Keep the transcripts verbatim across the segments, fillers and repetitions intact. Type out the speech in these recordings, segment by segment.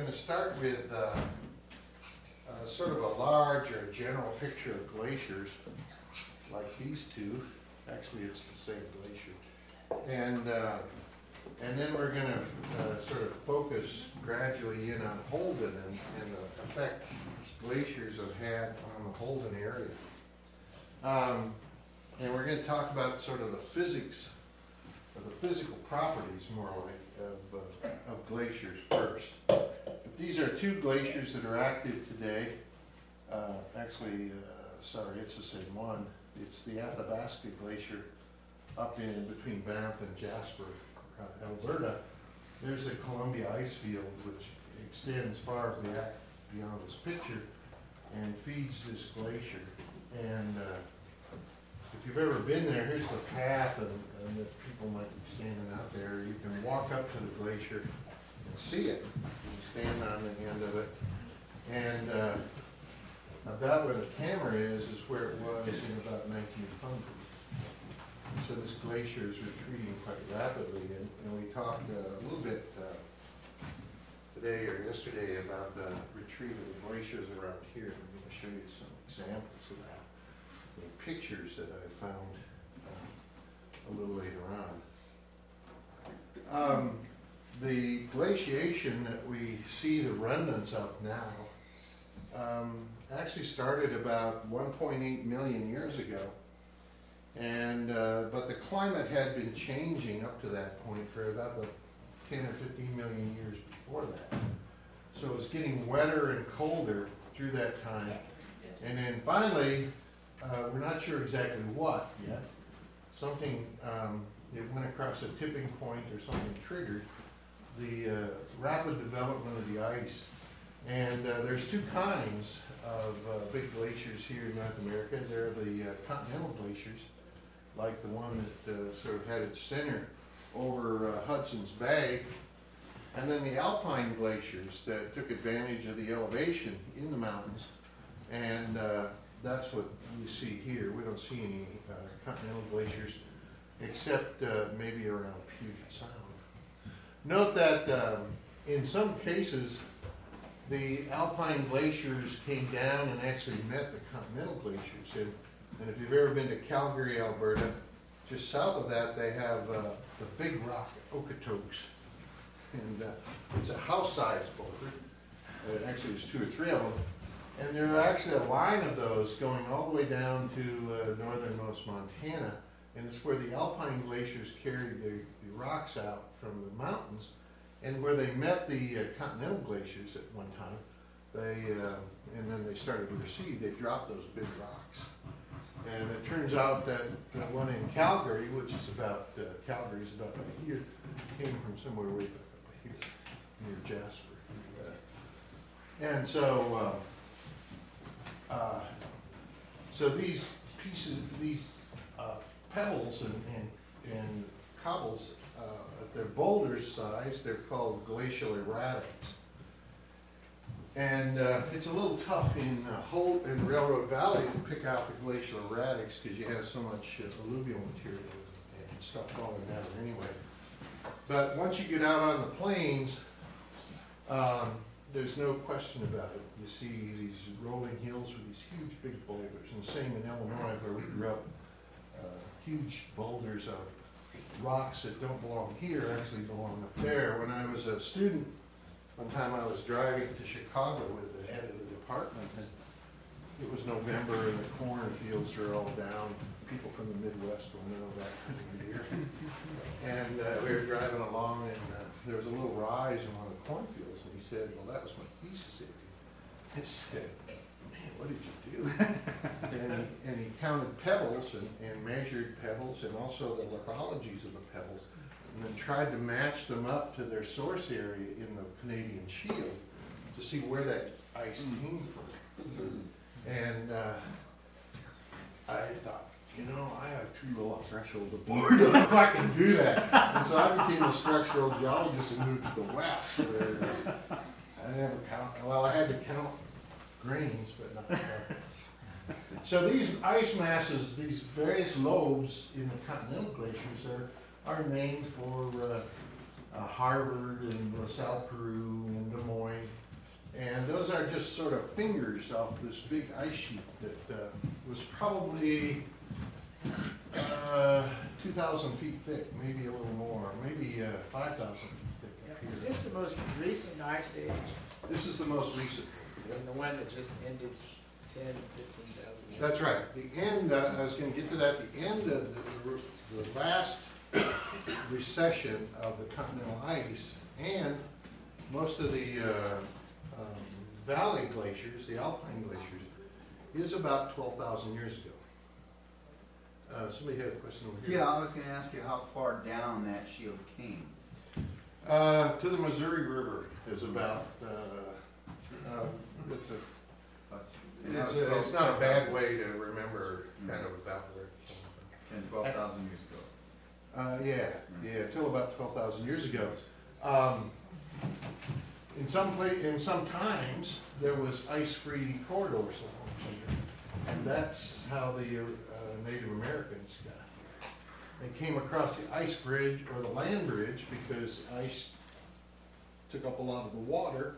to start with uh, uh, sort of a large or general picture of glaciers, like these two. Actually, it's the same glacier. And, uh, and then we're going to uh, sort of focus gradually in on Holden and, and the effect glaciers have had on the Holden area. Um, and we're going to talk about sort of the physics, or the physical properties, more like, of, uh, of glaciers first. But these are two glaciers that are active today. Uh, actually, uh, sorry, it's the same one. It's the Athabasca Glacier up in between Banff and Jasper, uh, Alberta. There's the Columbia ice field, which extends far back beyond this picture and feeds this glacier. And uh, if you've ever been there, here's the path, and, and that people might be standing out there. You can walk up to the glacier and see it. You can stand on the end of it. And uh, about where the camera is, is where it was in about nineteen hundred. So this glacier is retreating quite rapidly, and, and we talked uh, a little bit uh, today or yesterday about the retreat of the glaciers around here. I'm going to show you some examples of that in pictures that I found uh, a little later on. Um, the glaciation that we see the remnants of now um, actually started about one point eight million years ago. And, uh, but the climate had been changing up to that point for about the ten or fifteen million years before that. So it was getting wetter and colder through that time. And then finally, uh, we're not sure exactly what yet. Something, um, it went across a tipping point or something triggered the uh, rapid development of the ice. And uh, there's two kinds of uh, big glaciers here in North America. There are the uh, continental glaciers, like the one that uh, sort of had its center over uh, Hudson's Bay, and then the alpine glaciers that took advantage of the elevation in the mountains, and uh, that's what we see here. We don't see any uh, continental glaciers except uh, maybe around Puget Sound. Note that um, in some cases the alpine glaciers came down and actually met the continental glaciers. And, and if you've ever been to Calgary, Alberta, just south of that, they have uh, the Big Rock Okotoks. And uh, it's a house-sized boulder. Uh, actually, there's two or three of them. And there are actually a line of those going all the way down to uh, northernmost Montana. And it's where the alpine glaciers carried the, the rocks out from the mountains. And where they met the uh, continental glaciers at one time, they uh, and then they started to recede, they dropped those big rocks. And it turns out that the one in Calgary, which is about, uh, Calgary is about right here, came from somewhere way back up here, near Jasper. Uh, and so, uh, uh, so these pieces, these uh, pebbles and, and, and cobbles, uh, at their boulder size, they're called glacial erratics. And uh, it's a little tough in uh, Holt and Railroad Valley to pick out the glacial erratics because you have so much uh, alluvial material and stuff falling down anyway. But once you get out on the plains, um, there's no question about it. You see these rolling hills with these huge big boulders. And the same in Illinois where we grew up, uh, huge boulders of rocks that don't belong here actually belong up there. When I was a student, one time I was driving to Chicago with the head of the department, and it was November and the cornfields are all down. People from the Midwest will know that kind of year. And uh, we were driving along, and uh, there was a little rise in one of the cornfields, and he said, well, that was my thesis area. I said, man, what did you do? and, he, and he counted pebbles and, and measured pebbles and also the lithologies of the pebbles, and then tried to match them up to their source area in the Canadian Shield to see where that ice came from. And uh, I thought, you know, I have too low a threshold of boredom if I can do that. And so I became a structural geologist and moved to the west, where uh, I never count, well, I had to count grains, but not pebbles. So these ice masses, these various lobes in the continental glaciers are are named for uh, uh, Harvard and LaSalle, Peru, and Des Moines, sort of fingers off this big ice sheet that uh, was probably uh, two thousand feet thick, maybe a little more, maybe uh, five thousand feet thick up Yeah, here. is this the most recent ice age? This is the most recent. And the one that just ended ten, fifteen thousand years? That's right. The end, uh, I was going to get to that, the end of the, the last recession of the continental ice and most of the uh, um, valley glaciers, the alpine glaciers, is about twelve thousand years ago. Uh, somebody had a question over here. Yeah, I was gonna ask you how far down that shield came. Uh, to the Missouri River is about, uh, uh, it's a, it's a, it's not a bad way to remember kind of about where it came from. Ten, twelve thousand years ago. Uh, yeah, yeah, till about twelve thousand years ago. Um, in some pla, in some times, there was ice-free corridors along here, and that's how the uh, Native Americans got here. They came across the ice bridge or the land bridge because ice took up a lot of the water.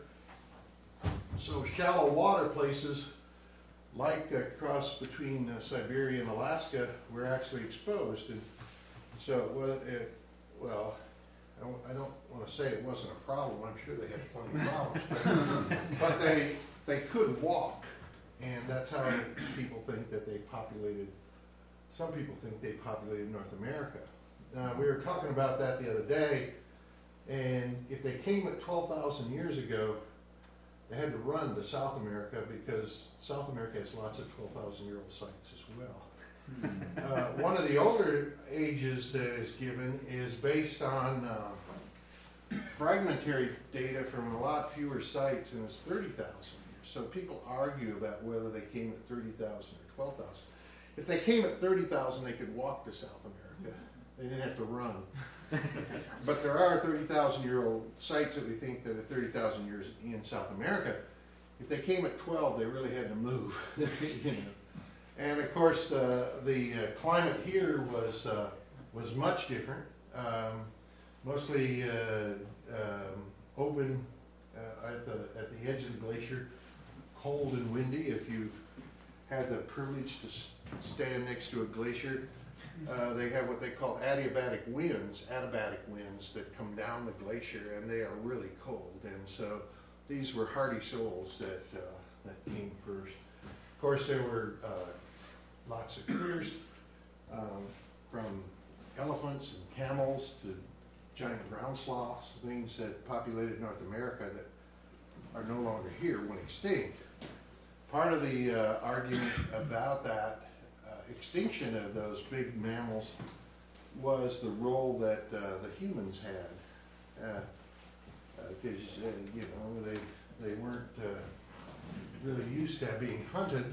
So shallow water places like across between uh, Siberia and Alaska were actually exposed. And so it was, it, well, I don't, I don't want to say it wasn't a problem. I'm sure they had plenty of problems, but, but they they could walk, and that's how people think that they populated. Some people think they populated North America. Now we were talking about that the other day, and if they came at twelve thousand years ago, they had to run to South America because South America has lots of twelve thousand year old sites as well. Uh, one of the older ages that is given is based on uh, fragmentary data from a lot fewer sites, and it's thirty thousand years. So people argue about whether they came at thirty thousand or twelve thousand. If they came at thirty thousand, they could walk to South America. They didn't have to run. But there are thirty thousand year old sites that we think that are thirty thousand years in South America. If they came at twelve, they really had to move. You know. And of course, the, the uh, climate here was, uh, was much different. Um, mostly uh, um, open uh, at, the, at the edge of the glacier, cold and windy. If you had the privilege to s stand next to a glacier, uh, they have what they call adiabatic winds, adiabatic winds that come down the glacier, and they are really cold. And so these were hardy souls that, uh, that came first. Of course, there were uh, lots of critters, um, from elephants and camels to giant ground sloths, things that populated North America that are no longer here, went extinct. Part of the uh, argument about that uh, extinction of those big mammals was the role that uh, the humans had. Because, uh, uh, uh, you know, they, they weren't uh, really used to being hunted,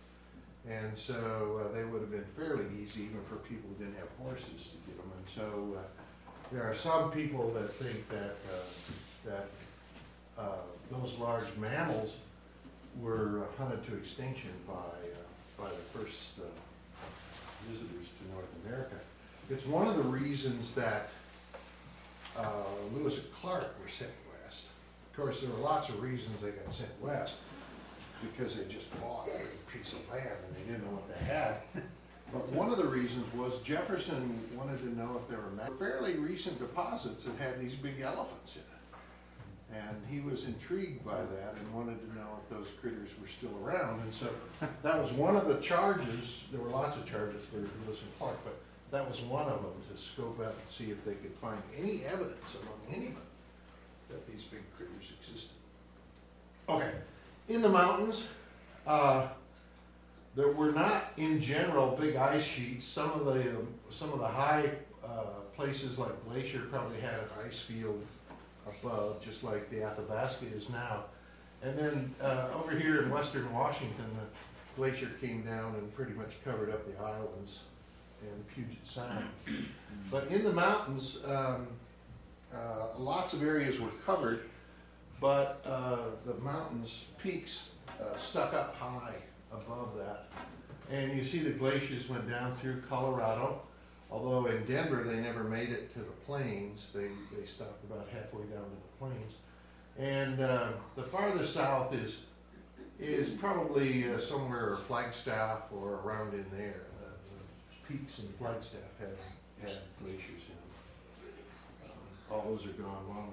and so uh, they would have been fairly easy even for people who didn't have horses to get them. And so uh, there are some people that think that, uh, that uh, those large mammals were uh, hunted to extinction by, uh, by the first uh, visitors to North America. It's one of the reasons that uh, Lewis and Clark were sent west. Of course, there were lots of reasons they got sent west, because they just bought a big piece of land and they didn't know what they had. But one of the reasons was Jefferson wanted to know if there were fairly recent deposits that had these big elephants in it. And he was intrigued by that and wanted to know if those critters were still around. And so that was one of the charges. There were lots of charges for Lewis and Clark, but that was one of them, to scope out and see if they could find any evidence among anybody that these big critters existed. Okay, in the mountains, uh, there were not, in general, big ice sheets. Some of the um, some of the high uh, places like Glacier probably had an ice field above, just like the Athabasca is now. And then uh, over here in western Washington, the glacier came down and pretty much covered up the islands and Puget Sound. But in the mountains, um, uh, lots of areas were covered, but uh, the mountains, peaks, uh, stuck up high above that. And you see the glaciers went down through Colorado. Although in Denver, they never made it to the plains. They, they stopped about halfway down to the plains. And uh, the farthest south is is probably uh, somewhere Flagstaff or around in there. Uh, the peaks in Flagstaff had, had glaciers in them. Um, all those are gone long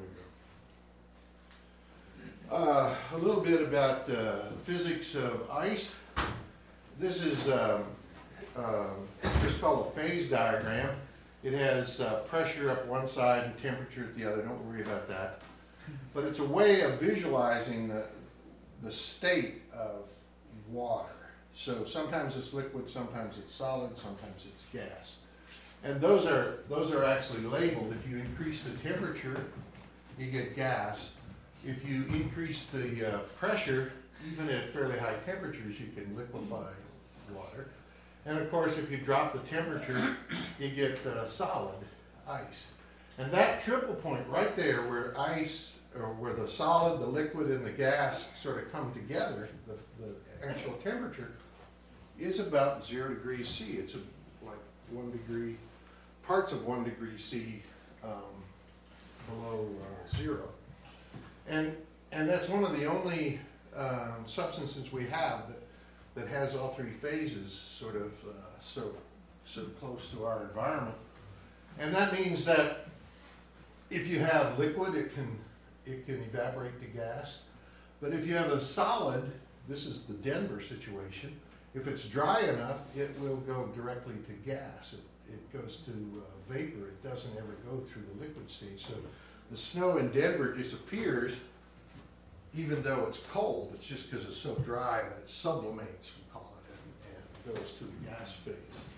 ago. Uh, a little bit about uh, physics of ice. This is um, um, just called a phase diagram. It has uh, pressure up one side and temperature at the other. Don't worry about that. But it's a way of visualizing the, the state of water. So sometimes it's liquid, sometimes it's solid, sometimes it's gas. And those are, those are actually labeled. If you increase the temperature, you get gas. If you increase the uh, pressure, even at fairly high temperatures, you can liquefy water. And of course, if you drop the temperature, you get uh, solid ice. And that triple point right there, where ice, or where the solid, the liquid, and the gas sort of come together, the, the actual temperature, is about zero degrees C. It's a, like one degree, parts of one degree C um, below uh, zero. And, and that's one of the only um, substances we have that that has all three phases sort of uh, so, so close to our environment. And that means that if you have liquid, it can, it can evaporate to gas. But if you have a solid, this is the Denver situation, if it's dry enough, it will go directly to gas. It, it goes to uh, vapor. It doesn't ever go through the liquid stage. So the snow in Denver disappears even though it's cold. It's just because it's so dry that it sublimates, we call it, and, and goes to the gas phase.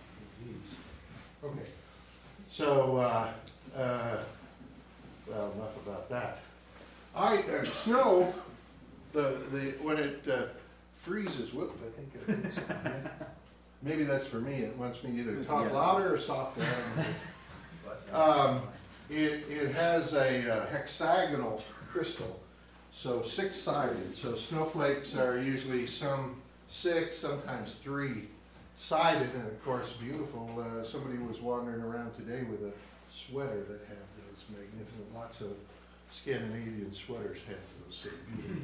Okay, so, uh, uh, well, enough about that. All right, uh, snow, the, the, when it uh, freezes, whoop, I think it is. Maybe that's for me. It wants me to either talk Yes. louder or softer. Um, it, it has a uh, hexagonal crystal. So six-sided, so snowflakes are usually some six, sometimes three-sided, and of course beautiful. Uh, somebody was wandering around today with a sweater that had those magnificent, lots of Scandinavian sweaters have those so beautiful.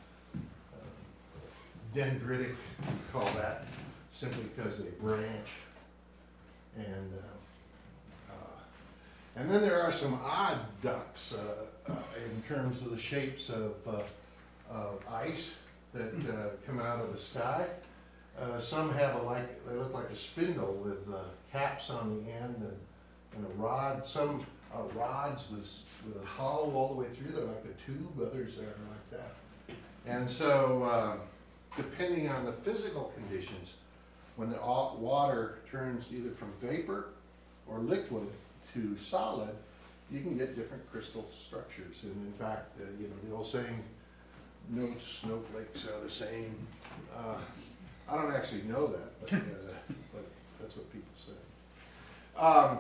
Uh, dendritic, we call that, simply because they branch. And uh, uh, and then there are some odd ducks. Uh, Uh, in terms of the shapes of, uh, of ice that uh, come out of the sky. Uh, some have a like, they look like a spindle with uh, caps on the end and, and a rod. Some are rods with, with a hollow all the way through. They're like a tube, others are like that. And so uh, depending on the physical conditions, when the water turns either from vapor or liquid to solid, you can get different crystal structures. And in fact, uh, you know, the old saying, no snowflakes are the same. Uh, I don't actually know that, but, uh, but that's what people say. Um,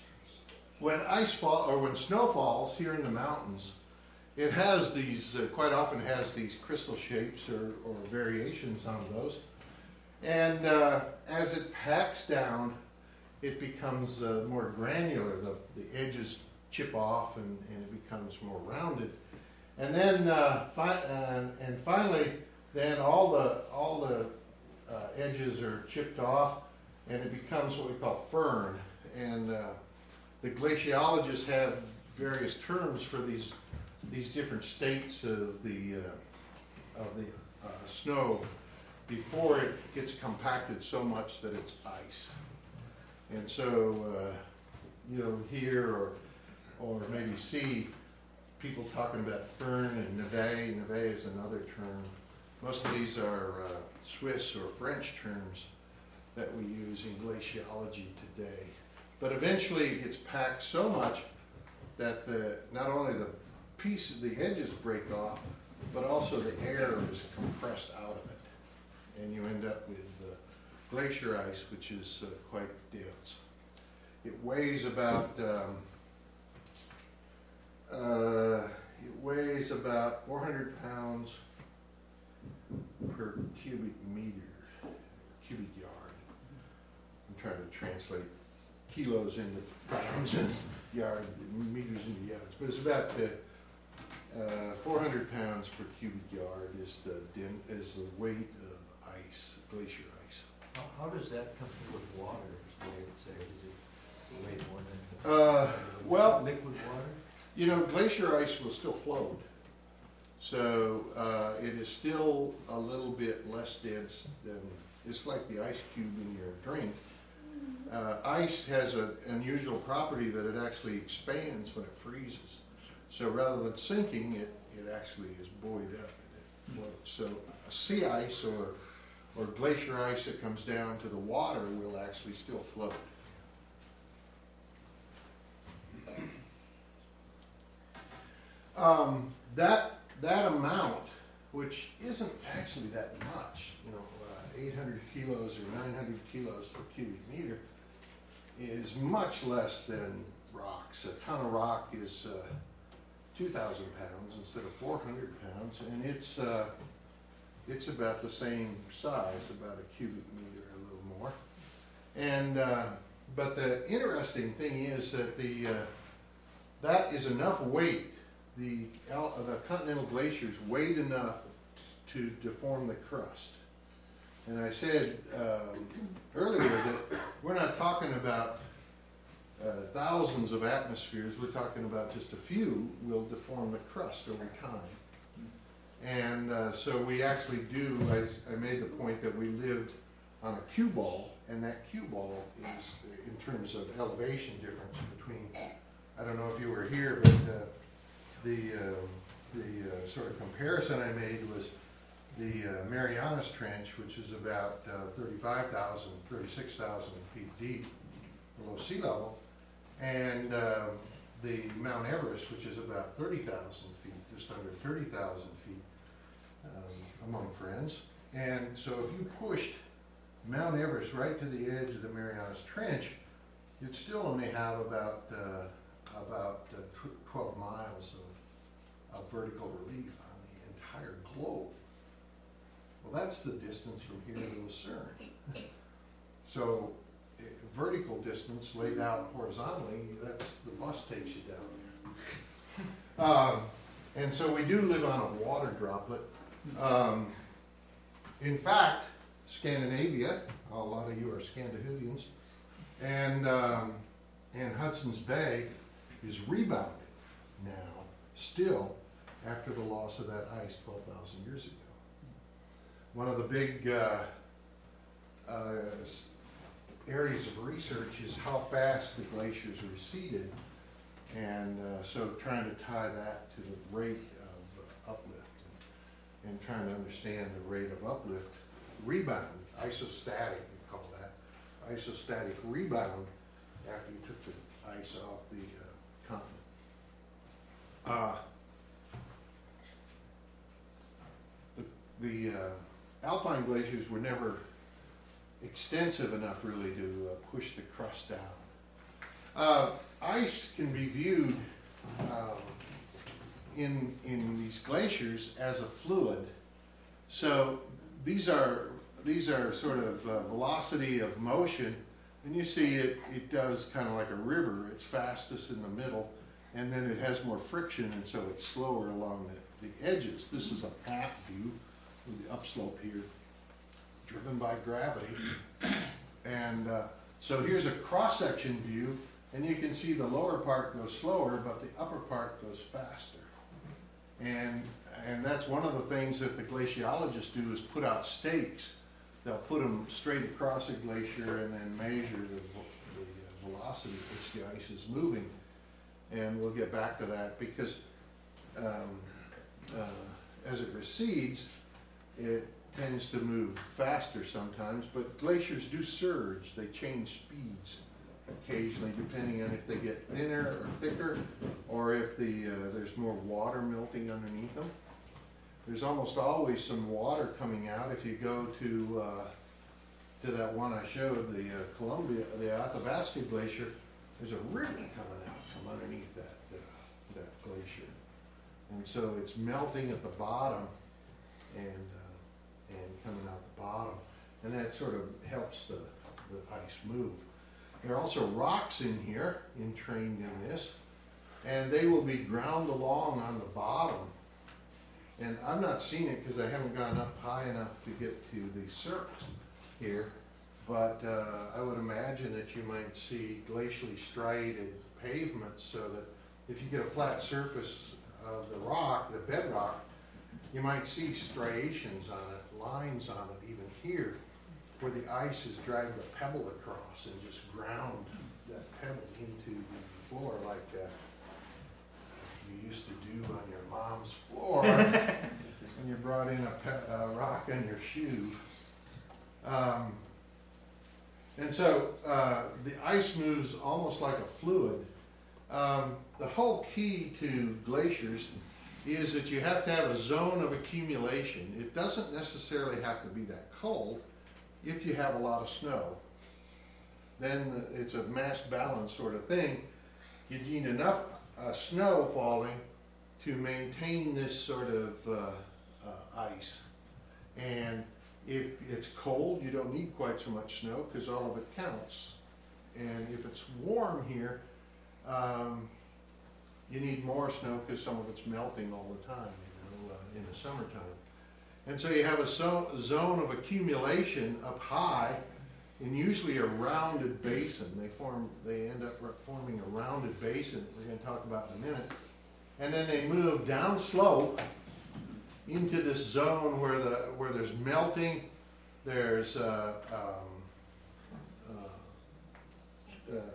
when ice fall, or when snow falls here in the mountains, it has these, uh, quite often has these crystal shapes or, or variations on those. And uh, as it packs down, it becomes uh, more granular. The, the edges chip off and, and it becomes more rounded. And then, uh, fi uh, and finally, then all the, all the uh, edges are chipped off and it becomes what we call firn. And uh, the glaciologists have various terms for these, these different states of the, uh, of the uh, snow before it gets compacted so much that it's ice. And so uh, you'll hear or or maybe see people talking about firn and neve. Neve is another term. Most of these are uh, Swiss or French terms that we use in glaciology today. But eventually it gets packed so much that the, not only the pieces, the edges break off, but also the air is compressed out of it. And you end up with uh, glacier ice, which is uh, quite dense. It weighs about um, Uh, it weighs about four hundred pounds per cubic meter, cubic yard. I'm trying to translate kilos into pounds and yard, meters into yards, but it's about uh, uh, four hundred pounds per cubic yard is the den, is the weight of ice, glacier ice. How, how does that compare with water, is what I would say, is it, is it way more than? Uh, well- Liquid water? You know, glacier ice will still float. So, uh, it is still a little bit less dense than, it's like the ice cube in your drink. Uh, ice has an unusual property that it actually expands when it freezes. So rather than sinking, it, it actually is buoyed up and it floats. So a sea ice or, or glacier ice that comes down to the water will actually still float. Um, that, that amount, which isn't actually that much, you know, uh, eight hundred kilos or nine hundred kilos per cubic meter, is much less than rocks. A ton of rock is uh, two thousand pounds instead of four hundred pounds, and it's, uh, it's about the same size, about a cubic meter, a little more. And, uh, but the interesting thing is that the, uh, that is enough weight. The, Al- the continental glaciers weighed enough to deform the crust. And I said um, earlier that we're not talking about uh, thousands of atmospheres, we're talking about just a few will deform the crust over time. And uh, so we actually do, I, I made the point that we lived on a cue ball, and that cue ball is, in terms of elevation difference between, I don't know if you were here, but uh, the, uh, the uh, sort of comparison I made was the uh, Marianas Trench, which is about uh, thirty-five thousand, thirty-six thousand feet deep below sea level, and uh, the Mount Everest, which is about thirty thousand feet, just under thirty thousand feet um, among friends. And so if you pushed Mount Everest right to the edge of the Marianas Trench, you'd still only have about uh, about uh, tw- twelve miles of, of vertical relief on the entire globe. Well, that's the distance from here to Lucerne. So, eh, vertical distance laid out horizontally, that's, the bus takes you down there. Um, and so we do live on a water droplet. Um, in fact, Scandinavia, a lot of you are Scandinavians, and, um, and Hudson's Bay is rebounding now, still, after the loss of that ice twelve thousand years ago. One of the big uh, uh, areas of research is how fast the glaciers receded, and uh, so trying to tie that to the rate of uh, uplift, and, and trying to understand the rate of uplift rebound, isostatic we call that, isostatic rebound after you took the ice off the uh, continent. Uh, the the uh, Alpine glaciers were never extensive enough really to uh, push the crust down. Uh, ice can be viewed um, in, in these glaciers as a fluid. So these are, these are sort of uh, velocity of motion, and you see it, it does kind of like a river. It's fastest in the middle, and then it has more friction, and so it's slower along the, the edges. This is a path view with the upslope here, driven by gravity. And uh, so here's a cross-section view, and you can see the lower part goes slower, but the upper part goes faster. And, and that's one of the things that the glaciologists do, is put out stakes. They'll put them straight across a glacier and then measure the, the velocity at which the ice is moving. And we'll get back to that, because um, uh, as it recedes, it tends to move faster sometimes, but glaciers do surge. They change speeds occasionally, depending on if they get thinner or thicker, or if the uh, there's more water melting underneath them. There's almost always some water coming out. If you go to uh, to that one I showed, the uh, Columbia, the Athabasca Glacier, there's a river coming out from underneath that uh, that glacier, and so it's melting at the bottom and uh, and coming out the bottom, and that sort of helps the, the ice move. There are also rocks in here, entrained in this, and they will be ground along on the bottom. And I've not seen it because I haven't gone up high enough to get to the cirques here, but uh, I would imagine that you might see glacially striated pavements, so that if you get a flat surface of the rock, the bedrock, you might see striations on it, lines on it, even here, where the ice has dragged the pebble across and just ground that pebble into the floor like uh, you used to do on your mom's floor when you brought in a pe- uh, rock on your shoe. Um, and so uh, the ice moves almost like a fluid. Um, the whole key to glaciers is that you have to have a zone of accumulation. It doesn't necessarily have to be that cold if you have a lot of snow. Then it's a mass balance sort of thing. You need enough uh, snow falling to maintain this sort of uh, uh, ice. And if it's cold, you don't need quite so much snow because all of it counts. And if it's warm here, um, you need more snow because some of it's melting all the time, you know, uh, in the summertime. And so you have a so zone of accumulation up high, in usually a rounded basin. They form, they end up forming a rounded basin we're going to talk about in a minute. And then they move down slope into this zone where the where there's melting, there's uh, um, uh, uh,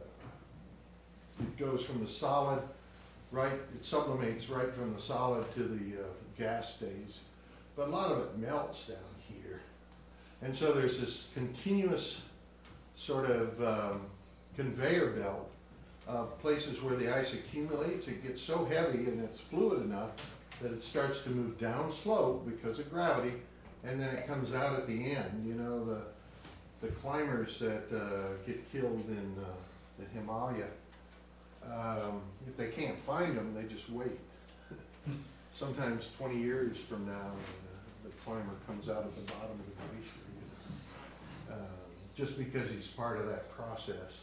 it goes from the solid right, it sublimates right from the solid to the uh, gas stage, but a lot of it melts down here. And so there's this continuous sort of um, conveyor belt of places where the ice accumulates. It gets so heavy and it's fluid enough that it starts to move down slope because of gravity, and then it comes out at the end. You know, the the climbers that uh, get killed in uh, the Himalaya, um, if they can't find them, they just wait. Sometimes twenty years from now, uh, the climber comes out at the bottom of the glacier, you know, um, just because he's part of that process.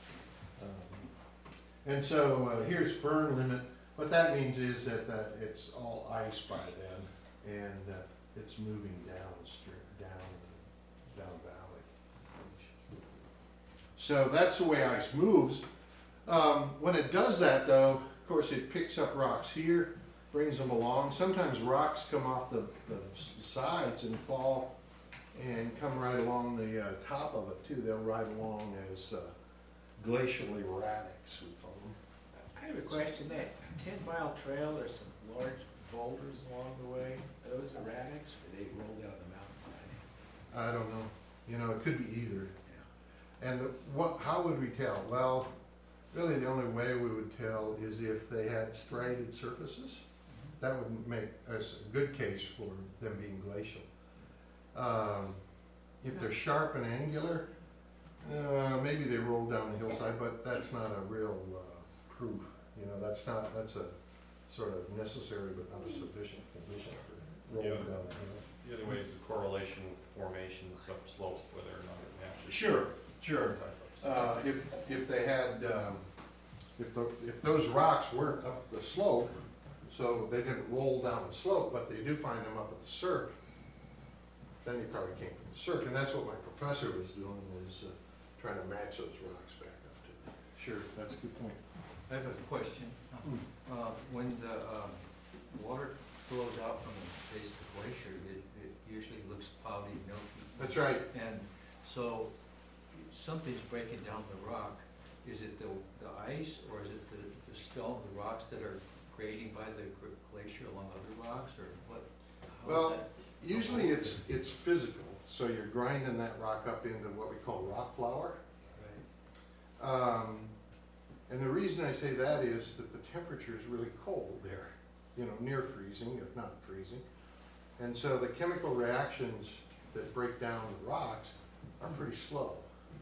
Um, and so uh, here's firn limit. What that means is that uh, it's all ice by then, and uh, it's moving down, straight down, down valley. So that's the way ice moves. Um, when it does that, though, of course, it picks up rocks here, brings them along. Sometimes rocks come off the, the sides and fall and come right along the uh, top of it, too. They'll ride along as uh, glacial erratics, we call them. Kind of a question, that ten mile trail, there's some large boulders along the way. Are those erratics, or they roll down the mountainside? I don't know. You know, it could be either. Yeah. And the, what, how would we tell? Well, really the only way we would tell is if they had striated surfaces. That would make us a good case for them being glacial. Um, if they're sharp and angular, uh, maybe they roll down the hillside, but that's not a real uh, proof. You know, that's not, that's a sort of necessary but not a sufficient condition for rolling Yeah. down the hill. The other way is the correlation with formations upslope, whether or not it matches. Sure, sure. Type of Uh, if, if they had, um, if the, if those rocks weren't up the slope, so they didn't roll down the slope, but they do find them up at the cirque, then you probably came from the cirque, and that's what my professor was doing, was uh, trying to match those rocks back up to them. Sure, that's a good point. I have a question. Uh, when the, um, water flows out from the base of the glacier, it, it usually looks cloudy, milky. That's right. And so something's breaking down the rock. Is it the, the ice, or is it the, the stone, the rocks that are grading by the gr- glacier along other rocks, or what? how is Well, that? usually it's, it's physical, so you're grinding that rock up into what we call rock flour. Right. Um, and the reason I say that is that the temperature is really cold there, you know, near freezing, if not freezing. And so the chemical reactions that break down the rocks are pretty slow.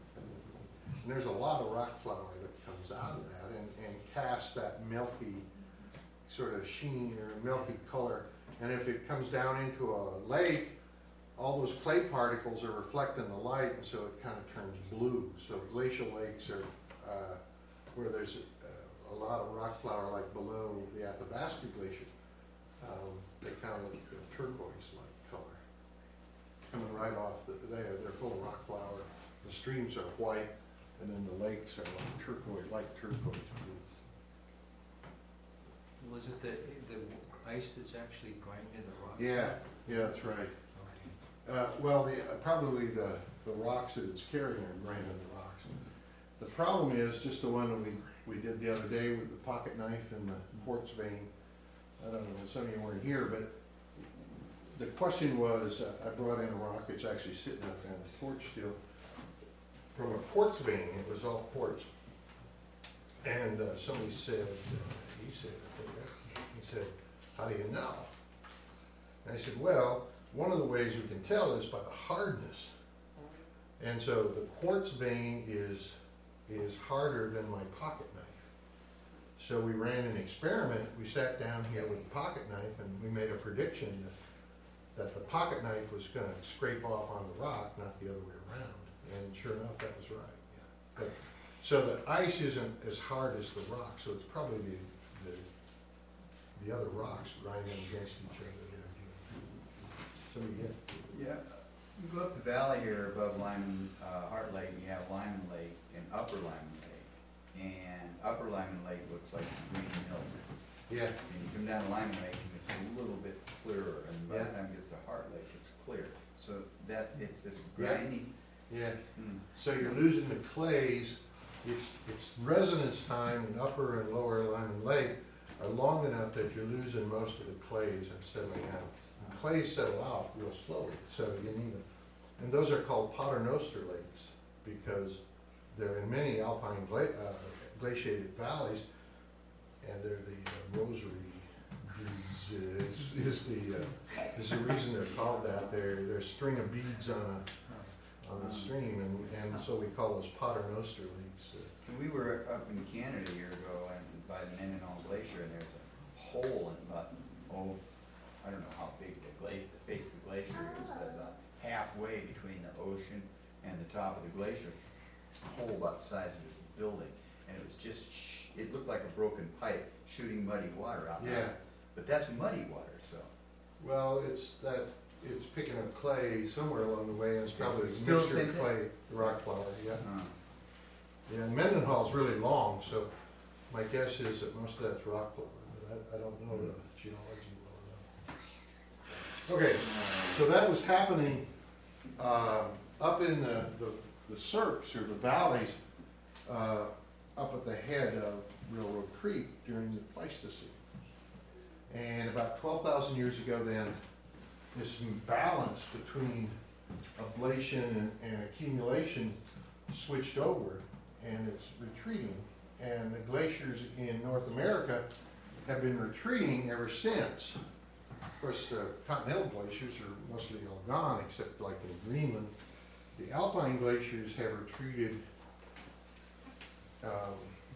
And there's a lot of rock flour that comes out of that and, and casts that milky sort of sheen or milky color. And if it comes down into a lake, all those clay particles are reflecting the light, and so it kind of turns blue. So glacial lakes are uh, where there's uh, a lot of rock flower like below the Athabasca Glacier. Um, they kind of look turquoise-like color. Coming right off the, there, they're full of rock flower. The streams are white, and then the lakes are like turquoise, light turquoise blue. Was it the, the ice that's actually grinding in the rocks? Yeah, yeah, that's right. Okay. Uh, well, the, uh, probably the, the rocks that it's carrying are grinding the rocks. The problem is just the one that we, we did the other day with the pocket knife and the quartz vein. I don't know, some of you weren't here, but the question was, uh, I brought in a rock, it's actually sitting up there on the porch still, from a quartz vein, it was all quartz. And uh, somebody said, uh, he said, I think that- he said, how do you know? And I said, well, one of the ways we can tell is by the hardness. And so the quartz vein is, is harder than my pocket knife. So we ran an experiment, we sat down here with the pocket knife and we made a prediction that, that the pocket knife was gonna scrape off on the rock, not the other way around. And sure enough, that was right. Yeah. But, so the ice isn't as hard as the rock, so it's probably the, the, the other rocks grinding against each other there. Somebody get? Yeah, you go up the valley here above Lyman, uh, Heart Lake, and you have Lyman Lake and Upper Lyman Lake. And Upper Lyman Lake looks like Green Hill. Yeah, And you come down to Lyman Lake and it's a little bit clearer, and by the Yeah. time it gets to Heart Lake, it's clear. So that's, it's this Yeah. grindy. yeah. Mm. So you're losing the clays, it's, it's residence time in Upper and Lower Lyman Lake are long enough that you're losing most of the clays are settling out. The clays settle out real slowly, so you need them. And those are called Paternoster lakes because they're in many alpine gla- uh, glaciated valleys, and they're the uh, rosary beads uh, is, is the uh, is the reason they're called that. They're they're a string of beads on a on a stream, and, and so we call those Paternoster lakes. Uh, And we were up in Canada a year ago and by the Mendenhall Glacier, and there's a hole in about, oh, I don't know how big the gla, the face of the glacier is, but about halfway between the ocean and the top of the glacier, a hole about the size of this building, and it was just, sh- it looked like a broken pipe shooting muddy water out Yeah. there. But that's muddy water, so. Well, it's that it's picking up clay somewhere along the way, and it's Okay, probably so a still mixture same of thing? clay, rock flour. Yeah. uh, Yeah, and Mendenhall's really long, so my guess is that most of that's rock flour, but I, I don't know the geology well enough. Okay, so that was happening, uh, up in the, the, the cirques or the valleys, uh, up at the head of Railroad Creek during the Pleistocene. And about twelve thousand years ago then, this balance between ablation and, and accumulation switched over, and it's retreating. And the glaciers in North America have been retreating ever since. Of course, the continental glaciers are mostly all gone, except like in Greenland. The alpine glaciers have retreated, um,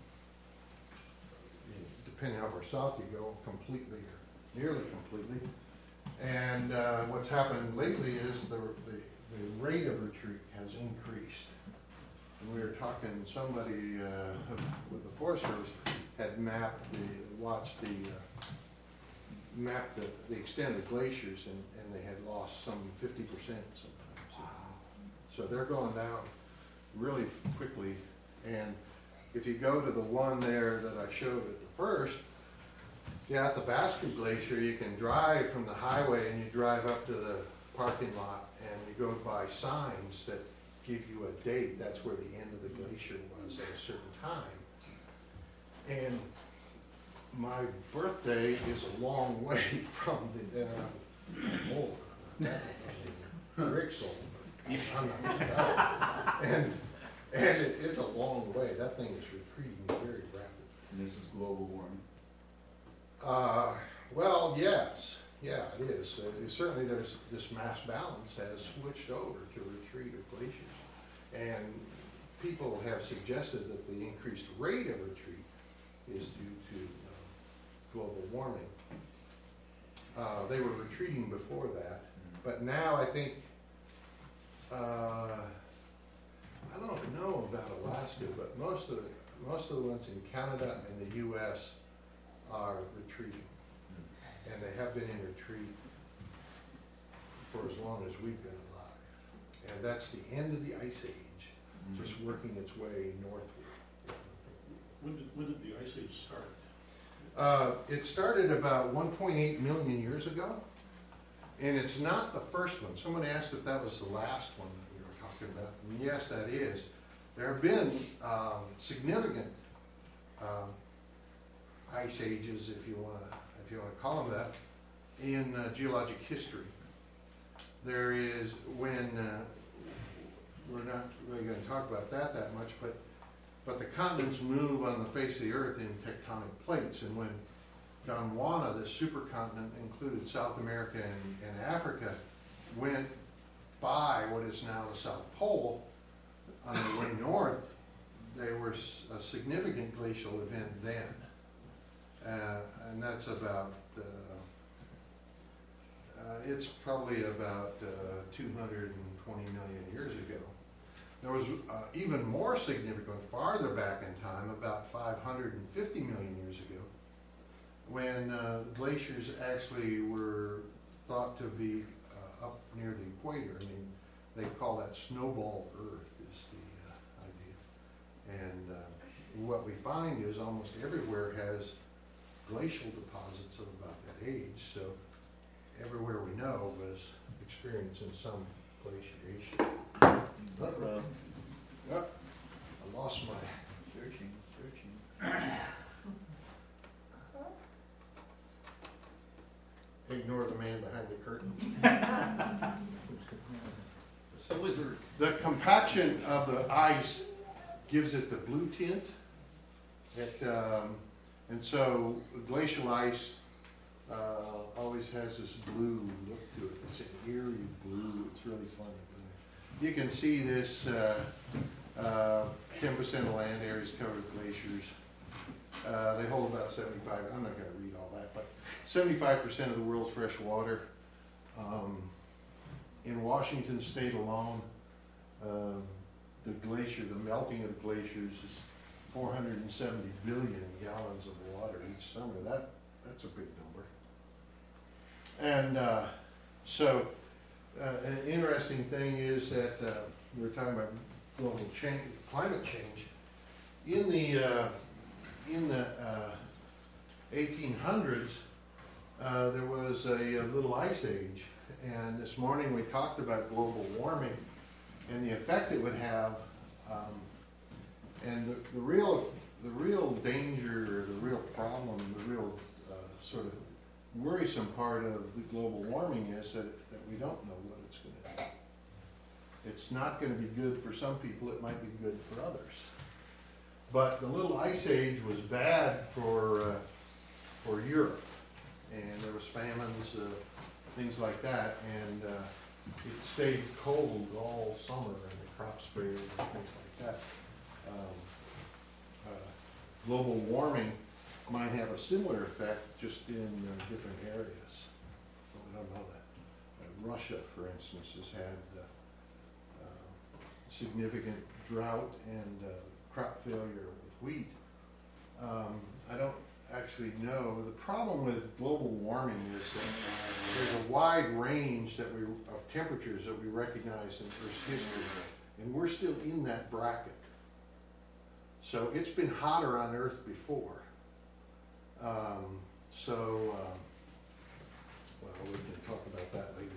depending how far south you go, completely, or nearly completely. And uh, what's happened lately is the, the, the rate of retreat has increased. And we were talking, somebody uh, with the Forest Service had mapped the, watched the, uh, mapped the, the extent of the glaciers, and, and they had lost some fifty percent sometimes. Wow. So they're going down really quickly. And if you go to the one there that I showed at the first, yeah, at the Athabasca Glacier, you can drive from the highway and you drive up to the parking lot and you go by signs that give you a date. That's where the end of the glacier was at a certain time. And my birthday is a long way from the, and I'm I'm old. Rick's old, but I'm not. And, and it, it's a long way. That thing is retreating very rapidly. and this is global warming. Uh, well, yes, yeah, it is. Uh, certainly there's, this mass balance has switched over to retreat of glaciers. And people have suggested that the increased rate of retreat is due to uh, global warming. Uh, they were retreating before that, but now I think, uh, I don't know about Alaska, but most of the, most of the ones in Canada and the U S are retreating. And they have been in retreat for as long as we've been alive. And that's the end of the ice age, just working its way northward. When did, when did the ice age start? Uh, it started about one point eight million years ago, and it's not the first one. Someone asked if that was the last one that we were talking about, and yes, that is. There have been um, significant um, ice ages, if you want to, if you want to call them that, in uh, geologic history. There is when uh, we're not really going to talk about that that much, but but the continents move on the face of the earth in tectonic plates, and when Gondwana, this supercontinent, included South America and, and Africa, went by what is now the South Pole on the way north, there was a significant glacial event then. Uh, and that's about, uh, uh, it's probably about uh, two hundred twenty million years ago. There was uh, even more significant, farther back in time, about five hundred fifty million years ago, when uh, glaciers actually were thought to be uh, up near the equator. I mean, they call that snowball Earth is the uh, idea. And uh, what we find is almost everywhere has glacial deposits of about that age. So everywhere we know was experiencing some glaciation. Uh-oh. Oh, I lost my... Searching, searching. Ignore the man behind the curtain. A lizard. The compaction of the ice gives it the blue tint. It, um, and so glacial ice uh, always has this blue look to it. It's an eerie blue. It's really funny. You can see this, uh, uh, ten percent of land area is covered with glaciers. Uh, they hold about seventy-five, I'm not going to read all that, but seventy-five percent of the world's fresh water. Um, in Washington state alone, uh, the glacier, the melting of the glaciers is four hundred seventy billion gallons of water each summer. That, that's a big number. And uh, so, Uh, an interesting thing is that uh, we were talking about global change, climate change. In the uh, in the uh, eighteen hundreds, uh, there was a, a little ice age, and this morning we talked about global warming and the effect it would have. Um, and the, the real the real danger, or the real problem, the real uh, sort of worrisome part of the global warming is that, that we don't know what it's going to do. It's not going to be good for some people, it might be good for others. But the little ice age was bad for, uh, for Europe, and there was famines, uh, things like that, and uh, it stayed cold all summer, and the crops failed, and things like that. Um, uh, global warming might have a similar effect, just in uh, different areas. But we don't know that. Uh, Russia, for instance, has had uh, uh, significant drought and uh, crop failure with wheat. Um, I don't actually know. The problem with global warming is that there's a wide range that we, of temperatures that we recognize in Earth's history, and we're still in that bracket. So it's been hotter on Earth before. Um, so, um, well, we can talk about that later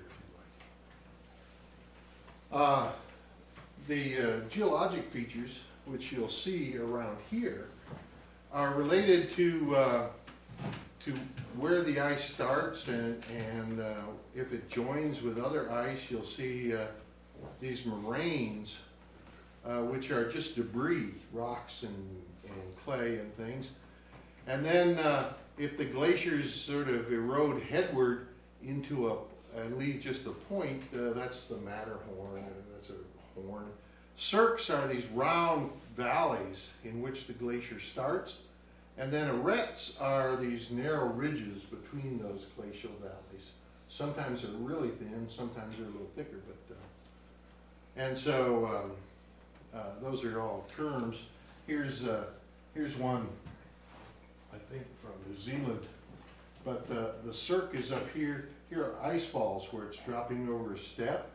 if you like. Uh, the uh, geologic features, which you'll see around here, are related to uh, to where the ice starts, and, and uh, if it joins with other ice, you'll see uh, these moraines, uh, which are just debris, rocks and, and clay and things. And then uh, if the glaciers sort of erode headward into a, and leave just a point, uh, that's the Matterhorn, that's a horn. Cirques are these round valleys in which the glacier starts, and then arêtes are these narrow ridges between those glacial valleys. Sometimes they're really thin, sometimes they're a little thicker, but, uh, and so um, uh, those are all terms. Here's uh, here's one, I think from New Zealand, but the, the cirque is up here. Here are ice falls where it's dropping over a step.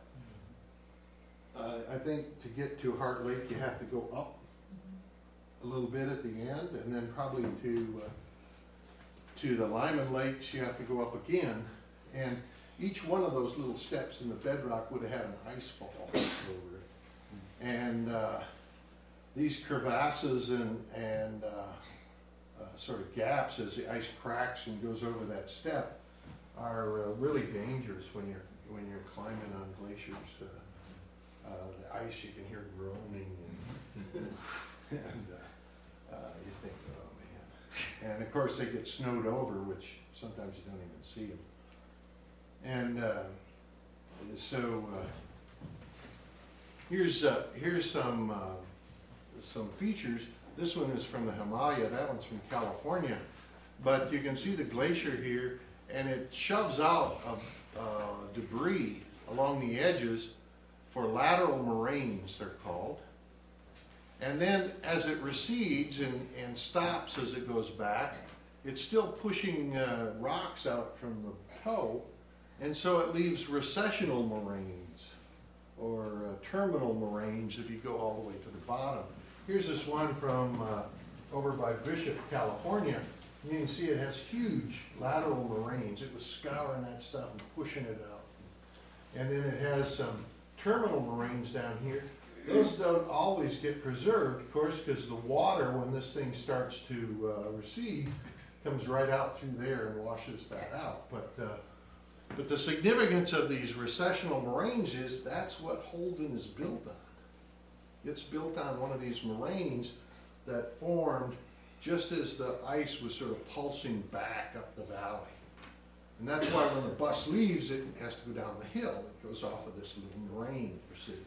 Uh, I think to get to Heart Lake, you have to go up a little bit at the end, and then probably to, uh, to the Lyman Lakes, you have to go up again. And each one of those little steps in the bedrock would have had an ice fall over it. And uh, these crevasses and, and uh, uh, sort of gaps as the ice cracks and goes over that step are uh, really dangerous when you're, when you're climbing on glaciers. Uh, uh, the ice, you can hear groaning and, and uh, uh, you think, oh man. And of course they get snowed over, which sometimes you don't even see them. And uh, so uh, here's uh, here's some uh, some features. This one is from the Himalaya. That one's from California. But you can see the glacier here, and it shoves out of, uh, debris along the edges for lateral moraines, they're called. And then as it recedes and, and stops as it goes back, it's still pushing uh, rocks out from the toe. And so it leaves recessional moraines, or uh, terminal moraines if you go all the way to the bottom. Here's this one from uh, over by Bishop, California. You can see it has huge lateral moraines. It was scouring that stuff and pushing it out. And then it has some terminal moraines down here. Those don't always get preserved, of course, because the water, when this thing starts to uh, recede, comes right out through there and washes that out. But uh, But the significance of these recessional moraines is that's what Holden is built on. It's built on one of these moraines that formed just as the ice was sort of pulsing back up the valley. And that's why when the bus leaves, it has to go down the hill. It goes off of this little moraine we're sitting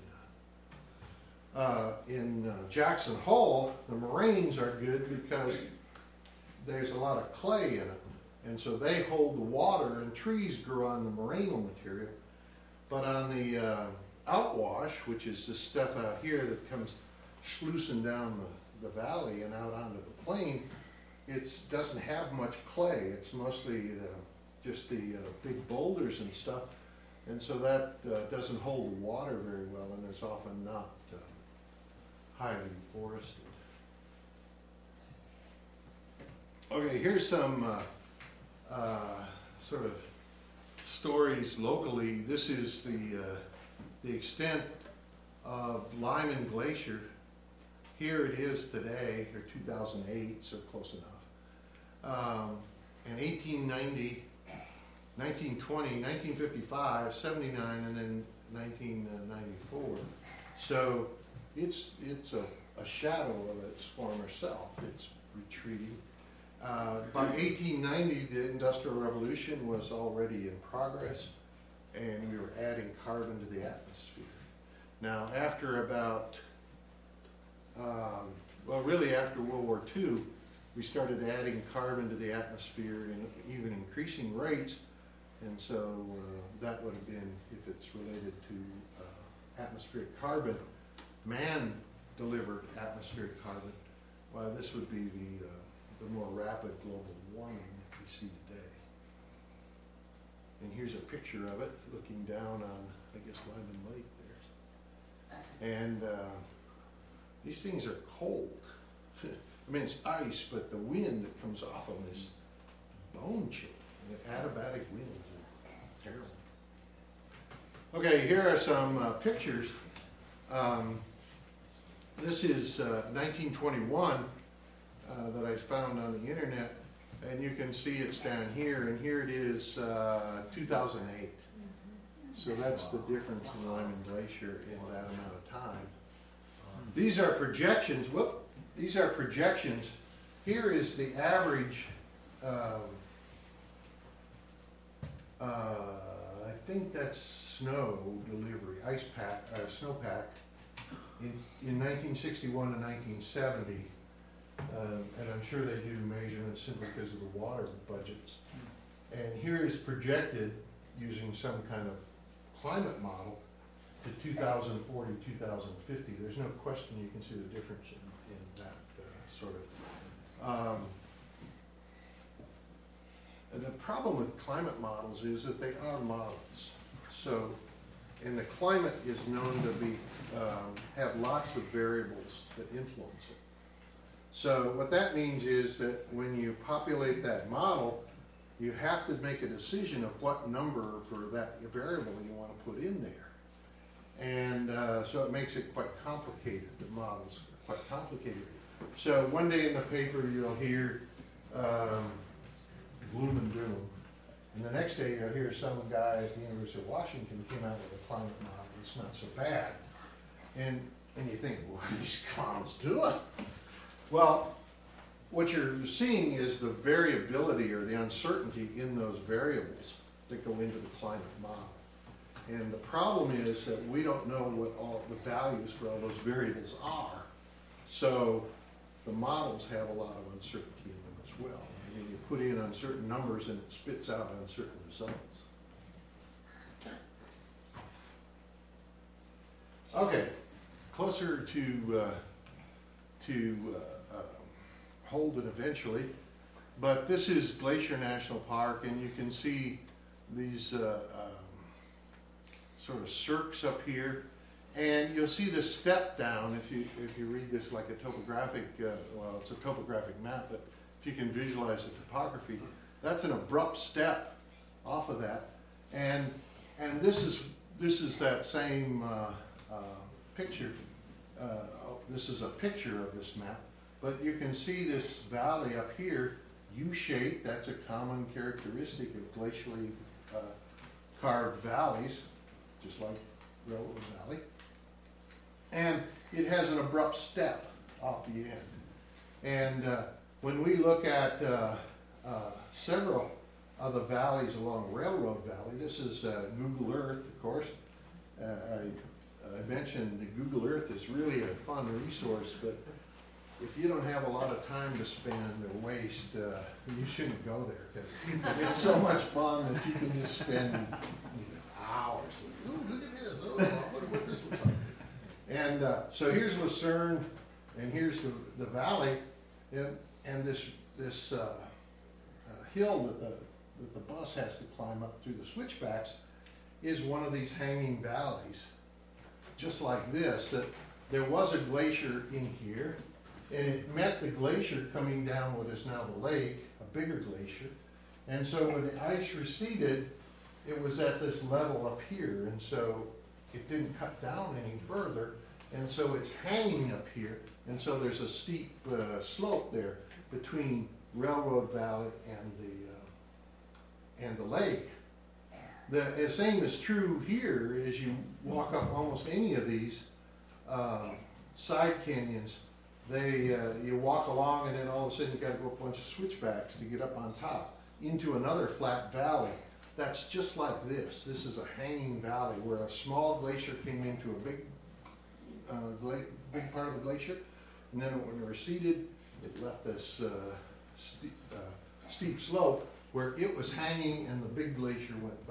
on. Uh, in uh, Jackson Hole, the moraines are good because there's a lot of clay in it. And so they hold the water, and trees grow on the morainal material. But on the uh, outwash, which is this stuff out here that comes sluicing down the, the valley and out onto the plain, it doesn't have much clay. It's mostly the, just the uh, big boulders and stuff. And so that uh, doesn't hold the water very well, and is often not uh, highly forested. Okay, here's some uh, Uh, sort of stories locally. This is the uh, the extent of Lyman Glacier. Here it is today, or two thousand eight, so close enough. Um, in eighteen ninety, nineteen twenty, nineteen fifty-five, seventy-nine, and then nineteen ninety-four. So it's it's a, a shadow of its former self. It's retreating. Uh, by eighteen ninety, the Industrial Revolution was already in progress, and we were adding carbon to the atmosphere. Now, after about, um, well, really after World War Two, we started adding carbon to the atmosphere in even increasing rates, and so uh, that would have been, if it's related to uh, atmospheric carbon, man-delivered atmospheric carbon, why this would be the uh, the more rapid global warming that we see today. And here's a picture of it, looking down on, I guess, Lyman Lake there. And uh, these things are cold. I mean, it's ice, but the wind that comes off them is bone chilling. And adiabatic winds are terrible. Okay, here are some uh, pictures. Um, this is uh, nineteen twenty-one. Uh, that I found on the internet, and you can see it's down here, and here it is uh, two thousand eight. So that's the difference in Lyman Glacier in that amount of time. These are projections. Whoop! These are projections. Here is the average. Um, uh, I think that's snow delivery, ice pack, uh, snowpack in in nineteen sixty-one to nineteen seventy. Um, and I'm sure they do measurements simply because of the water budgets. And here is projected using some kind of climate model to two thousand forty, two thousand fifty. There's no question you can see the difference in, in that uh, sort of Um, the problem with climate models is that they are models. So, and the climate is known to be, um, have lots of variables that influence it. So what that means is that when you populate that model, you have to make a decision of what number for that variable you want to put in there. And uh, so it makes it quite complicated. The models are quite complicated. So one day in the paper you'll hear um, gloom and doom. And the next day you'll hear some guy at the University of Washington came out with a climate model that's not so bad. And, and you think, what are these clowns doing? Well, what you're seeing is the variability or the uncertainty in those variables that go into the climate model. And the problem is that we don't know what all the values for all those variables are. So the models have a lot of uncertainty in them as well. I mean, you put in uncertain numbers and it spits out uncertain results. Okay, closer to uh, to uh, uh, Holden eventually, but this is Glacier National Park, and you can see these uh, um, sort of cirques up here, and you'll see the step down if you if you read this like a topographic, uh, well, it's a topographic map, but if you can visualize the topography, that's an abrupt step off of that, and and this is this is that same uh, uh, picture. Uh, oh, this is a picture of this map, but you can see this valley up here, U-shaped. That's a common characteristic of glacially uh, carved valleys, just like Railroad Valley. And it has an abrupt step off the end. And uh, when we look at uh, uh, several of the valleys along Railroad Valley, this is uh, Google Earth, of course. Uh, I, I mentioned that Google Earth is really a fun resource, but if you don't have a lot of time to spend or waste, uh, you shouldn't go there, because it's so much fun that you can just spend you know, hours. Ooh, look at this. Oh, I wonder what this looks like. And uh, so here's Lucerne, and here's the, the valley, and, and this this uh, uh, hill that the, that the bus has to climb up through the switchbacks is one of these hanging valleys, just like this, that there was a glacier in here, and it met the glacier coming down what is now the lake, a bigger glacier. And so when the ice receded, it was at this level up here, and so it didn't cut down any further, and so it's hanging up here, and so there's a steep uh, slope there between Railroad Valley and the uh, and the lake. The, the same is true here as you walk up almost any of these uh, side canyons. They uh, you walk along, and then all of a sudden you got to go up a bunch of switchbacks to get up on top into another flat valley. That's just like this. This is a hanging valley where a small glacier came into a big, uh, gla big part of the glacier, and then when it receded, it left this uh, steep, uh, steep slope where it was hanging and the big glacier went by.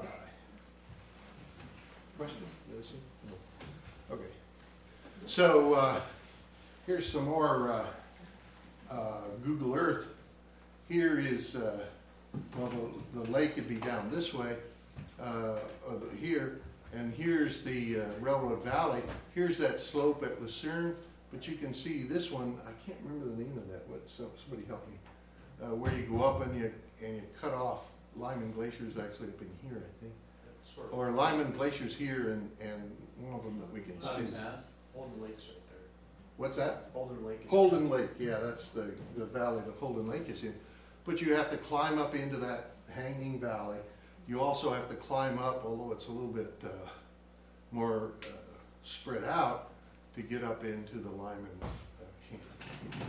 Question? Lucy? No. Okay. So uh, here's some more uh, uh, Google Earth. Here is. Uh, Well, the, the lake would be down this way, uh, or the, here, and here's the uh, Railroad Valley. Here's that slope at Lucerne, but you can see this one, I can't remember the name of that, what, so, somebody help me, uh, where you go up and you, and you cut off. Lyman Glacier is actually up in here, I think. Sort of. Or Lyman Glacier's here, and, and one of them that we can Holden see. Pass, Holden Lake's right there. What's that? Holden Lake. is- Holden Lake, yeah, that's the, the valley that Holden Lake is in. But you have to climb up into that hanging valley. You also have to climb up, although it's a little bit uh, more uh, spread out, to get up into the Lyman uh, Canyon.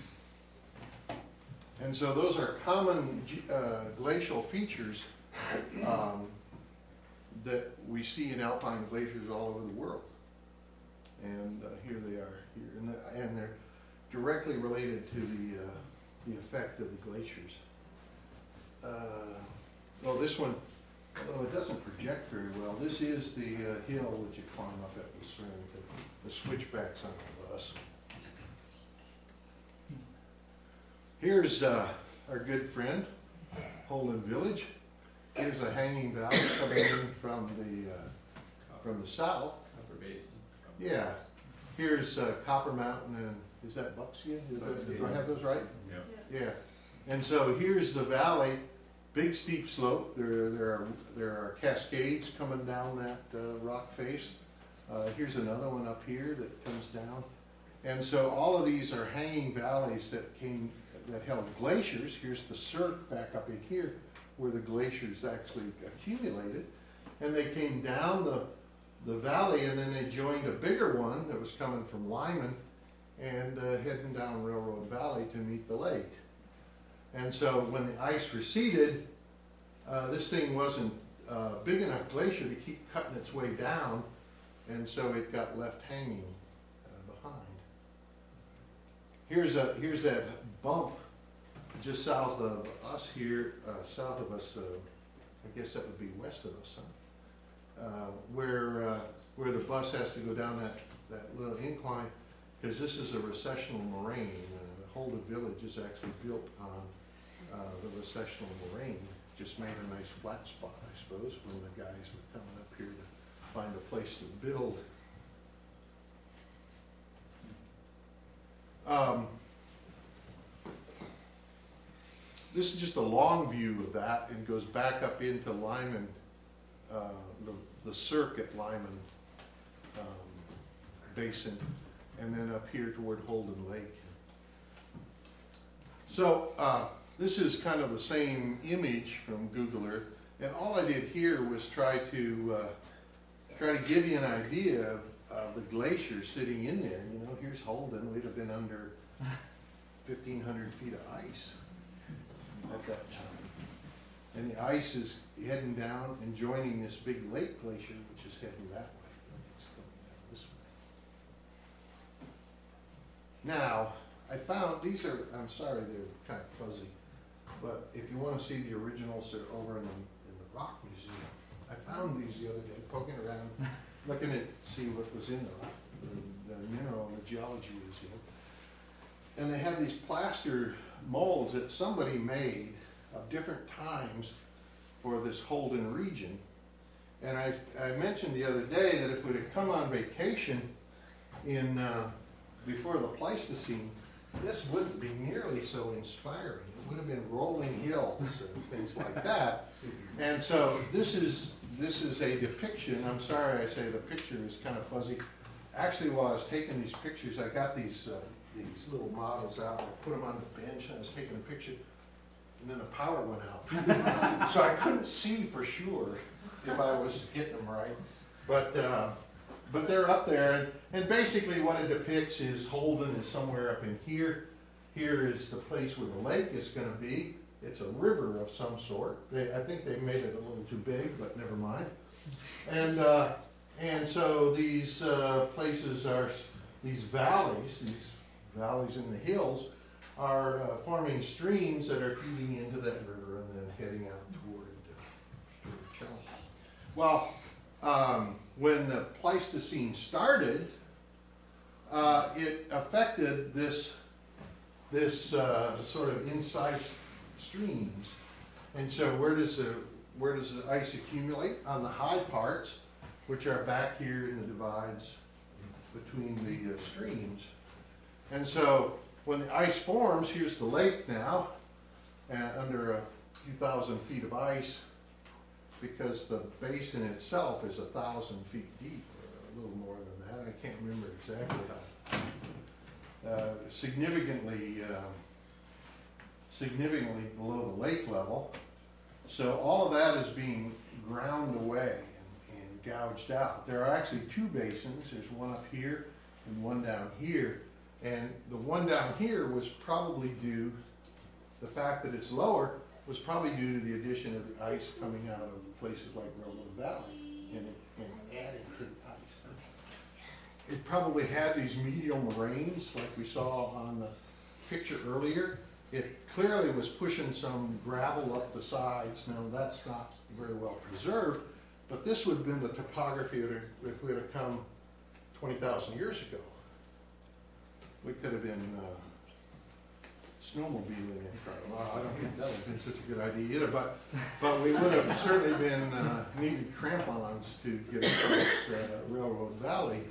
And so those are common uh, glacial features um, that we see in alpine glaciers all over the world. And uh, here they are here, and, the, and they're directly related to the uh, the effect of the glaciers. Uh, well, this one, although it doesn't project very well, this is the uh, hill that you climb up at Lucerne, the, the switchbacks on the bus. Here's uh, our good friend, Holden Village. Here's a hanging valley coming in from the, uh, from the south. Upper Basin. Yeah. Here's uh, Copper Mountain and, is that Buckskin? Is that- Do I have those right? Yeah. Yeah. And so here's the valley, big steep slope. There, there are, there are cascades coming down that uh, rock face. Uh, here's another one up here that comes down. And so all of these are hanging valleys that came, that held glaciers. Here's the cirque back up in here where the glaciers actually accumulated. And they came down the, the valley and then they joined a bigger one that was coming from Lyman and uh, heading down Railroad Valley to meet the lake. And so when the ice receded, uh, this thing wasn't a big enough glacier to keep cutting its way down, and so it got left hanging uh, behind. Here's a here's that bump just south of us here, uh, south of us. Uh, I guess that would be west of us, huh? Uh, where uh, where the bus has to go down that that little incline, because this is a recessional moraine. Uh, Holden Village is actually built on uh, the recessional moraine. Just made a nice flat spot, I suppose, when the guys were coming up here to find a place to build. Um, this is just a long view of that and goes back up into Lyman, uh, the, the cirque at Lyman um, Basin, and then up here toward Holden Lake. So uh, this is kind of the same image from Google Earth, and all I did here was try to uh, try to give you an idea of uh, the glacier sitting in there. You know, here's Holden. We'd have been under fifteen hundred feet of ice at that time, and the ice is heading down and joining this big lake glacier, which is heading that way. It's coming down this way. Now, I found, these are, I'm sorry, they're kind of fuzzy, but if you want to see the originals, they're over in the, in the Rock Museum. I found these the other day, poking around, looking at, see what was in the rock, the, the mineral, the geology museum. And they have these plaster molds that somebody made of different times for this Holden region. And I, I mentioned the other day that if we'd have come on vacation in, uh, before the Pleistocene, this wouldn't be nearly so inspiring. It would have been rolling hills and things like that. And so this is this is a depiction. I'm sorry I say the picture is kind of fuzzy. Actually, while I was taking these pictures, I got these uh, these little models out. I put them on the bench and I was taking a picture, and then the power went out. So I couldn't see for sure if I was getting them right. But uh, But they're up there, and, and basically what it depicts is Holden is somewhere up in here. Here is the place where the lake is going to be. It's a river of some sort. They, I think they made it a little too big, but never mind. And uh, and so these uh, places are, these valleys, these valleys in the hills, are uh, forming streams that are feeding into that river and then heading out toward, uh, toward Kelly. Well, um, when the Pleistocene started, uh, it affected this, this uh, sort of incised streams. And so where does the, where does the ice accumulate? On the high parts, which are back here in the divides between the uh, streams. And so when the ice forms, here's the lake now, and under a few thousand feet of ice, because the basin itself is a thousand feet deep, or a little more than that. I can't remember exactly how. Uh, significantly, um, significantly below the lake level. So all of that is being ground away and, and gouged out. There are actually two basins. There's one up here and one down here. And the one down here was probably due, the fact that it's lower, was probably due to the addition of the ice coming out of places like Railroad Valley and, and adding to the ice. It probably had these medial moraines like we saw on the picture earlier. It clearly was pushing some gravel up the sides. Now that's not very well preserved, but this would have been the topography if we had come twenty thousand years ago. We could have been uh, snowmobiling in front. Well, I don't think that would have been such a good idea either, but, but we would have certainly been, uh, needed crampons to get across uh, Railroad Valley.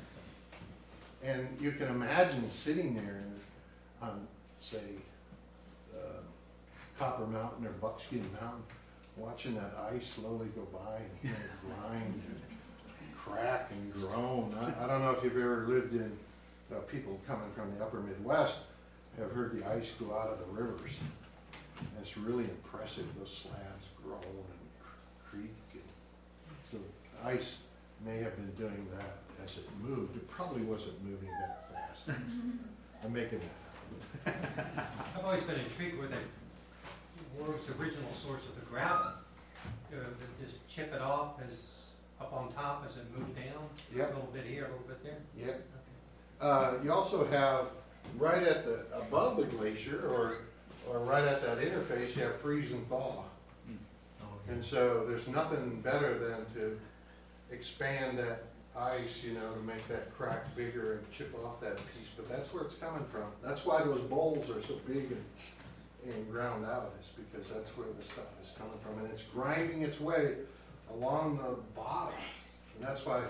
And you can imagine sitting there on, say, uh, Copper Mountain or Buckskin Mountain, watching that ice slowly go by and hearing it grind and crack and groan. I, I don't know if you've ever lived in, uh, people coming from the upper Midwest have heard the ice go out of the rivers. And it's really impressive, those slabs groan and creak. And so the ice may have been doing that as it moved. It probably wasn't moving that fast. I'm making that up. I've always been intrigued where the world's original source of the gravel. Uh, that just chip it off as up on top as it moved down. Yep. A little bit here, a little bit there. Yeah. Okay. Uh, you also have, right at the, above the glacier, or, or right at that interface, you have freeze and thaw. Oh, yeah. And so there's nothing better than to expand that ice, you know, to make that crack bigger and chip off that piece. But that's where it's coming from. That's why those bowls are so big and, and ground out, is because that's where the stuff is coming from. And it's grinding its way along the bottom. And that's why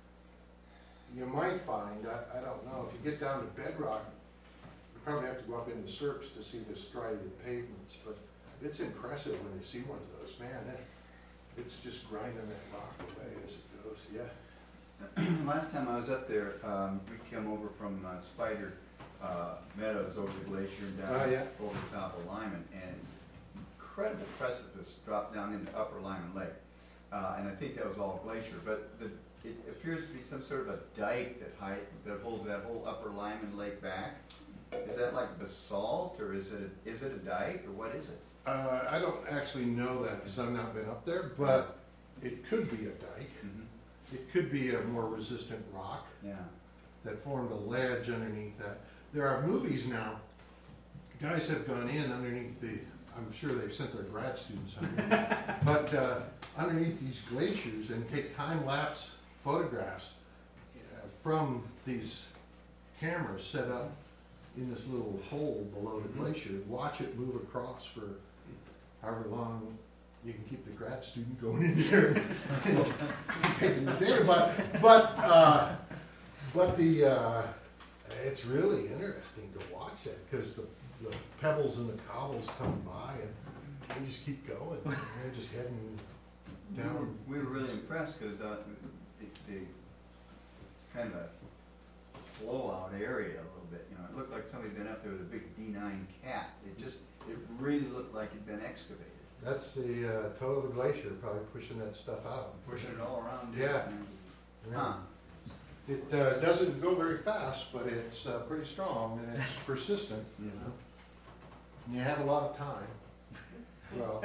you might find, I, I don't know, if you get down to bedrock, you probably have to go up in the S E R Ps to see the striated pavements, but it's impressive when you see one of those. Man, it, it's just grinding that rock away as it goes, yeah. Last time I was up there, um, we came over from uh, Spider uh, Meadows over the glacier and down Oh, yeah. over the top of Lyman, and it's incredible precipice dropped down into Upper Lyman Lake. Uh, and I think that was all glacier, but the, it appears to be some sort of a dike that height, that holds that whole Upper Lyman Lake back. Is that like basalt, or is it, a, is it a dike, or what is it? Uh, I don't actually know that because I've not been up there, but it could be a dike. Mm-hmm. It could be a more resistant rock Yeah. that formed a ledge underneath that. There are movies now, guys have gone in underneath the, I'm sure they've sent their grad students underneath, but uh, underneath these glaciers and take time-lapse photographs uh, from these cameras set up in this little hole below the glacier. Watch it move across for however long you can keep the grad student going in there and taking the data. But, but, uh, but the, uh, it's really interesting to watch that because the, the pebbles and the cobbles come by and they just keep going. And they're just heading down. We were really impressed because uh, it, the, it's kind of a flow-out area a little bit. You know, it looked like somebody had been up there with a big D nine cat. It just, it really looked like it'd been excavated. That's the uh, toe of the glacier, probably pushing that stuff out. Pushing it all around. Yeah. Huh. It uh, doesn't go very fast, but it's uh, pretty strong and it's persistent, you know. And you have a lot of time. Well,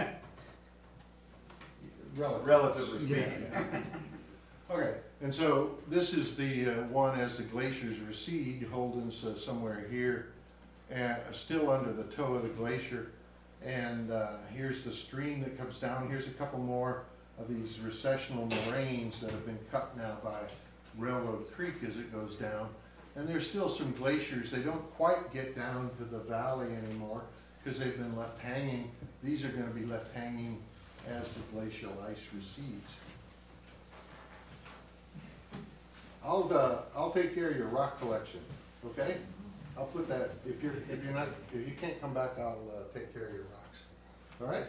relatively, Relatively speaking. Yeah. Okay, and so this is the uh, one as the glaciers recede. Holden's uh, somewhere here, and still under the toe of the glacier. And uh, here's the stream that comes down. Here's a couple more of these recessional moraines that have been cut now by Railroad Creek as it goes down. And there's still some glaciers. They don't quite get down to the valley anymore because they've been left hanging. These are going to be left hanging as the glacial ice recedes. I'll, uh, I'll take care of your rock collection, okay? I'll put that, if you're, if you're not, if you can't come back, I'll uh, take care of your rocks. All right?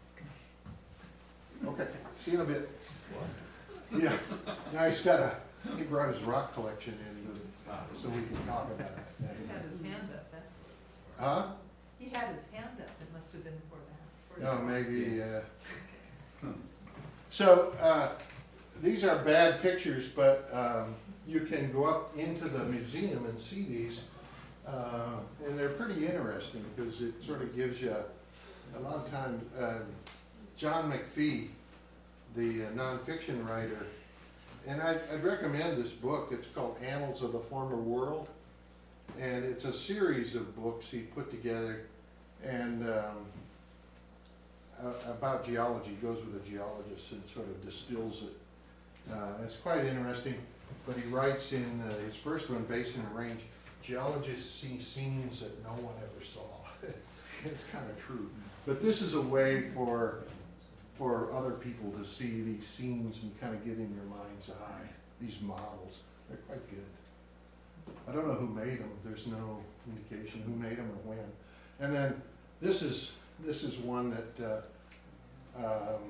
Okay, see you in a bit. Yeah, now he's got a, he brought his rock collection in uh, so we can talk about it. He had his hand up, that's what. Huh? He had his hand up, it must have been for that. for Oh, you. maybe, uh. So, uh, these are bad pictures, but, um, you can go up into the museum and see these. Uh, and they're pretty interesting because it sort of gives you a, a lot of time. Uh, John McPhee, the uh, nonfiction writer, and I'd, I'd recommend this book. It's called Annals of the Former World, and it's a series of books he put together, and um, uh, about geology. He goes with a geologist and sort of distills it. Uh, it's quite interesting, but he writes in uh, his first one, Basin and Range. Geologists see scenes that no one ever saw. it's kind of true. But this is a way for, for other people to see these scenes and kind of get in your mind's eye, these models. They're quite good. I don't know who made them. There's no indication who made them or when. And then this is, this is one that uh, um,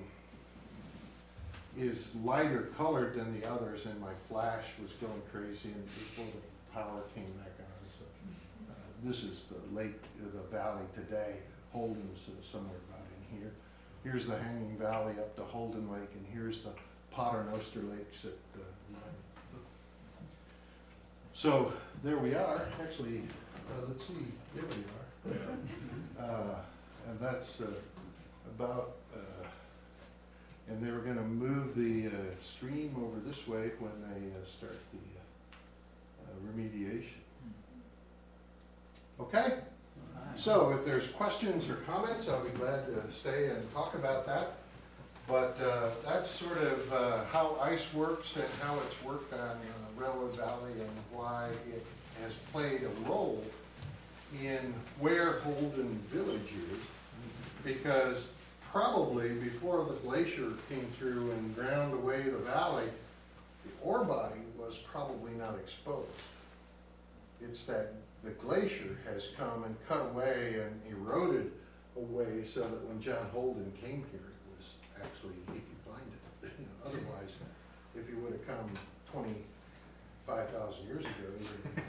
is lighter colored than the others, and my flash was going crazy and before the power came back on. So uh, this is the lake, uh, the valley today. Holden's uh, somewhere about in here. Here's the Hanging Valley up to Holden Lake, and here's the Paternoster Lakes at uh, mine. So there we are. Actually, uh, let's see. There we are. Uh, and that's uh, about. Uh, and they were going to move the uh, stream over this way when they uh, start the uh, uh, remediation. Okay. So if there's questions or comments, I'll be glad to stay and talk about that. But uh, that's sort of uh, how ice works and how it's worked on uh, Railroad Valley and why it has played a role in where Holden Village is. Because probably before the glacier came through and ground away the valley, the ore body was probably not exposed. It's that the glacier has come and cut away and eroded away so that when John Holden came here, it was actually, he could find it. You know, otherwise, if he would have come twenty-five thousand years ago, he would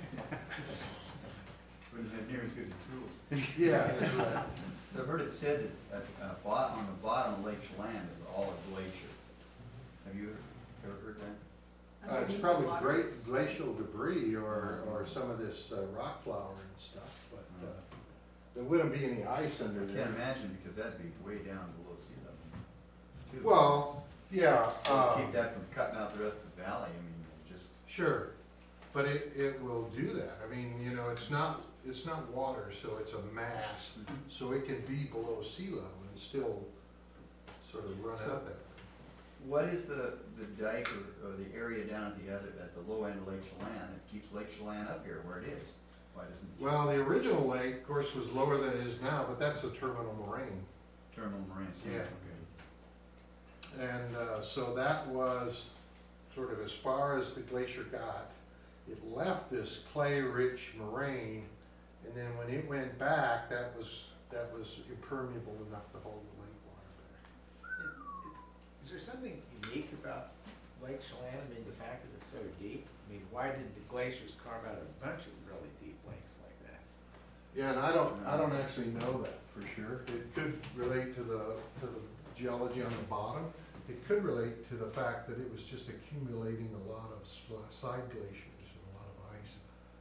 Wouldn't have near as good as tools. Yeah, that's right. I've heard it said that at, uh, bot, on the bottom of Lake Chelan is all a glacier. Have you ever heard that? Uh, it's probably great glacial debris or, or some of this uh, rock flour and stuff, but uh, there wouldn't be any ice under I there. can't imagine because that'd be way down below sea level. too. Well, yeah, So uh, keep that from cutting out the rest of the valley, I mean, just, sure, but it, it will do that. I mean, you know, it's not, it's not water, so it's a mass, so it can be below sea level and still sort of run So- out that. what is the, the dike or, or the area down at the other, at the low end of Lake Chelan that keeps Lake Chelan up here where it is? Why doesn't it just Well, the original lake, of course, was lower than it is now, but that's a terminal moraine. terminal moraine? Yeah. Okay. And uh, so that was sort of as far as the glacier got. It left this clay-rich moraine, and then when it went back, that was, that was impermeable enough to hold the lake water back. Is there something unique about Lake Chelan? I mean, the fact that it's so deep? I mean, why did the glaciers carve out a bunch of really deep lakes like that? Yeah, and I don't, I don't actually know that for sure. It could relate to the, to the geology on the bottom. It could relate to the fact that it was just accumulating a lot of s- side glaciers and a lot of ice.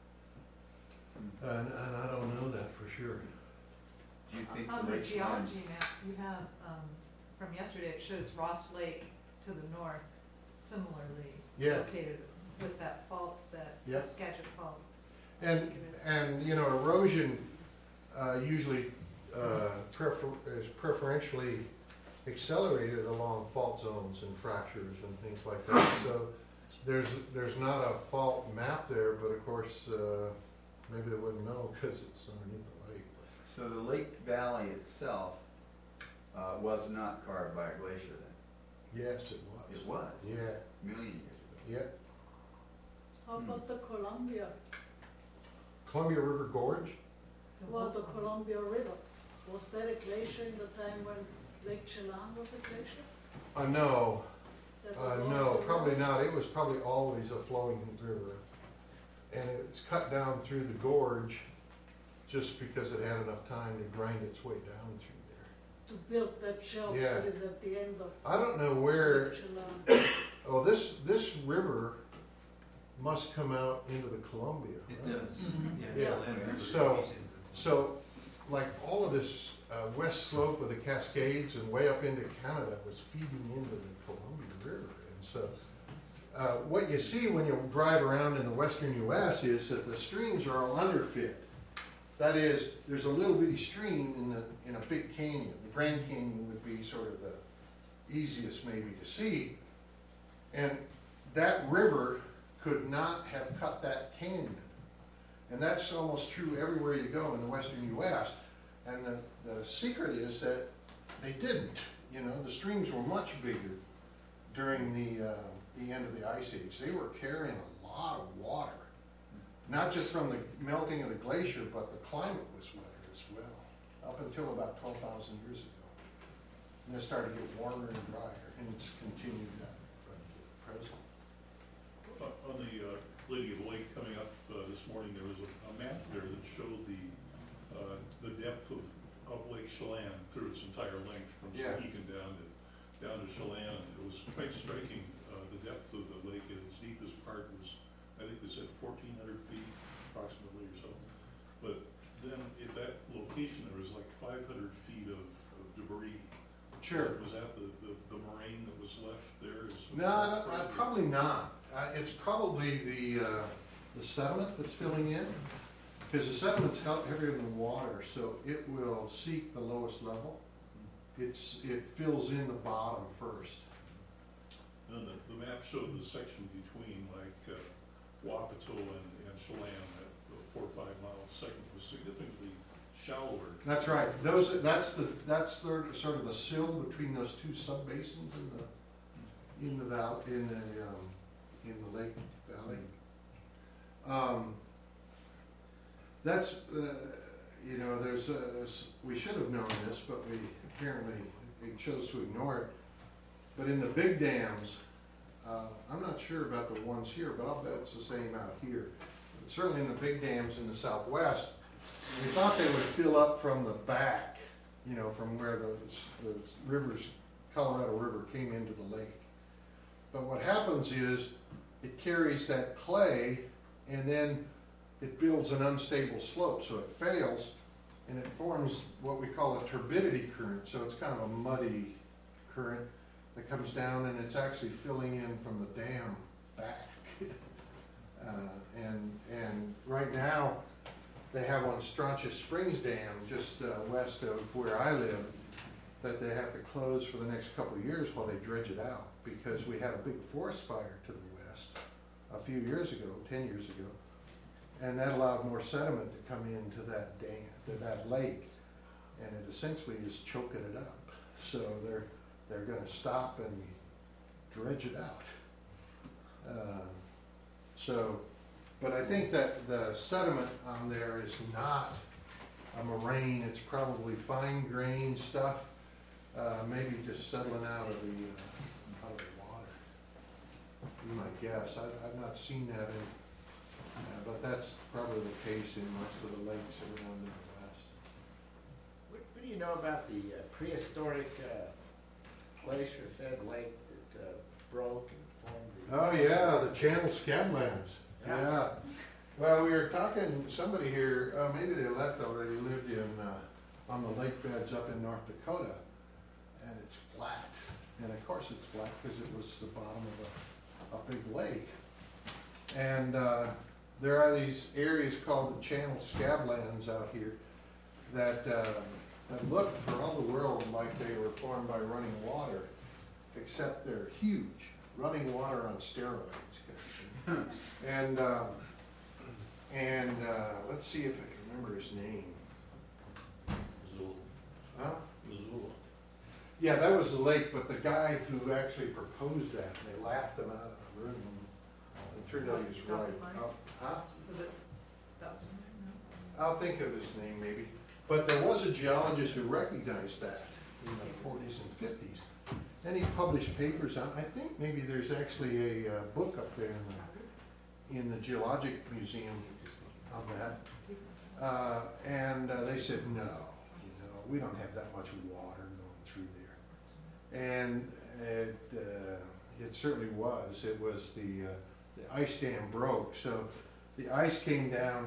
And, and I don't know that for sure. Do you think On the the Lake Chelan, geology map you have, um, from yesterday, it shows Ross Lake to the north similarly Yeah. located with that fault, that Yep. Skagit fault. And, and, you know, erosion, uh, usually, uh, prefer, is preferentially accelerated along fault zones and fractures and things like that. So there's, there's not a fault map there, but of course, uh, maybe they wouldn't know because it's underneath the lake. so the lake valley itself, uh, was not carved by a glacier then? Yes, it was. It was, Yeah, a million years ago. yeah. How about the Columbia? Columbia River Gorge? Well, the Columbia River, was that a glacier in the time when Lake Chelan was a glacier? Uh, no, That uh, was no, also probably once? not. It was probably always a flowing river. And it's cut down through the gorge just because it had enough time to grind its way down through there. To build that shelf Yeah. that is at the end of I don't know where, Lake Chelan. oh, this, this river must come out into the Columbia. It right? does, yeah. Yeah. Land River So- is in- So, like, all of this uh, west slope of the Cascades and way up into Canada was feeding into the Columbia River. And so, uh, what you see when you drive around in the western U S is that the streams are all underfit. That is, there's a little bitty stream in the, in a big canyon. The Grand Canyon would be sort of the easiest maybe to see. And that river could not have cut that canyon. And that's almost true everywhere you go in the western U S. And the, the secret is that they didn't, you know, the streams were much bigger during the, uh, the end of the Ice Age. They were carrying a lot of water, not just from the melting of the glacier, but the climate was wetter as well, up until about twelve thousand years ago. And it started to get warmer and drier, and it's continued that right to the present. Uh, On the uh, Lady of the Lake coming up uh, this morning, there was a a map there that showed the, uh, the depth of, of Lake Chelan through its entire length, from Yeah. Sohegan down to, down to Chelan. And it was quite striking, uh, the depth of the lake. At its deepest part was, I think they said fourteen hundred feet approximately or so. But then at that location, there was like five hundred feet of, of debris. Sure. Was that the, the, the moraine that was left there? Is- No, I don't- I- probably not. Uh, it's probably the, uh, the sediment that's filling in, because the sediment's hel- heavier than water, so it will seek the lowest level. It's, it fills in the bottom first. And the, the map showed the section between like uh, Wapato and, and Chelan, that the four or five mile segment was significantly shallower. That's right. Those, that's the, that's the, sort of the sill between those two subbasins in the, in the val, in the, um, in the lake valley. Um, that's, uh, you know, there's a, we should have known this, but we apparently, we chose to ignore it. But in the big dams, uh, I'm not sure about the ones here, but I'll bet it's the same out here. But certainly in the big dams in the southwest, we thought they would fill up from the back, you know, from where the, the rivers, Colorado River came into the lake. But what happens is it carries that clay and then it builds an unstable slope, so it fails and it forms what we call a turbidity current. So it's kind of a muddy current that comes down and it's actually filling in from the dam back. uh, and, and right now, they have on Strontius Springs Dam, just uh, west of where I live, that they have to close for the next couple of years while they dredge it out, because we had a big forest fire to the west a few years ago, ten years ago, and that allowed more sediment to come into that dam, to that lake, and it essentially is choking it up. So they're, they're gonna stop and dredge it out. Uh, So, but I think that the sediment on there is not a moraine, it's probably fine grained stuff, uh, maybe just settling out of the, uh, out of the water. Be my guess, I, I've not seen that in, uh, but that's probably the case in most of the lakes around in the west. What, what do you know about the uh, prehistoric uh, glacier-fed lake that uh, broke and formed the? Oh, yeah, the Channel Scablands, Yeah. yeah. Well, we were talking, somebody here, uh, maybe they left already, lived in, uh, on the lake beds up in North Dakota, and it's flat. And of course it's flat because it was the bottom of a, a big lake. And, uh, there are these areas called the Channel Scablands out here that, uh, that look for all the world like they were formed by running water, except they're huge, running water on steroids. kind of thing. And, um, and, uh, let's see if I can remember his name. Missoula. Huh? Missoula. Yeah, that was the lake, but the guy who actually proposed that, they laughed him out of the room. It turned out he was right. Oh, Huh? Was it that one? I'll think of his name maybe. But there was a geologist who recognized that in the forties and fifties. And he published papers on, I think maybe there's actually a uh, book up there in the, in the Geologic Museum on that. Uh, and uh, they said, no, you know, we don't have that much water going through there. And it, uh, it certainly was. It was the, uh, the ice dam broke. So the ice came down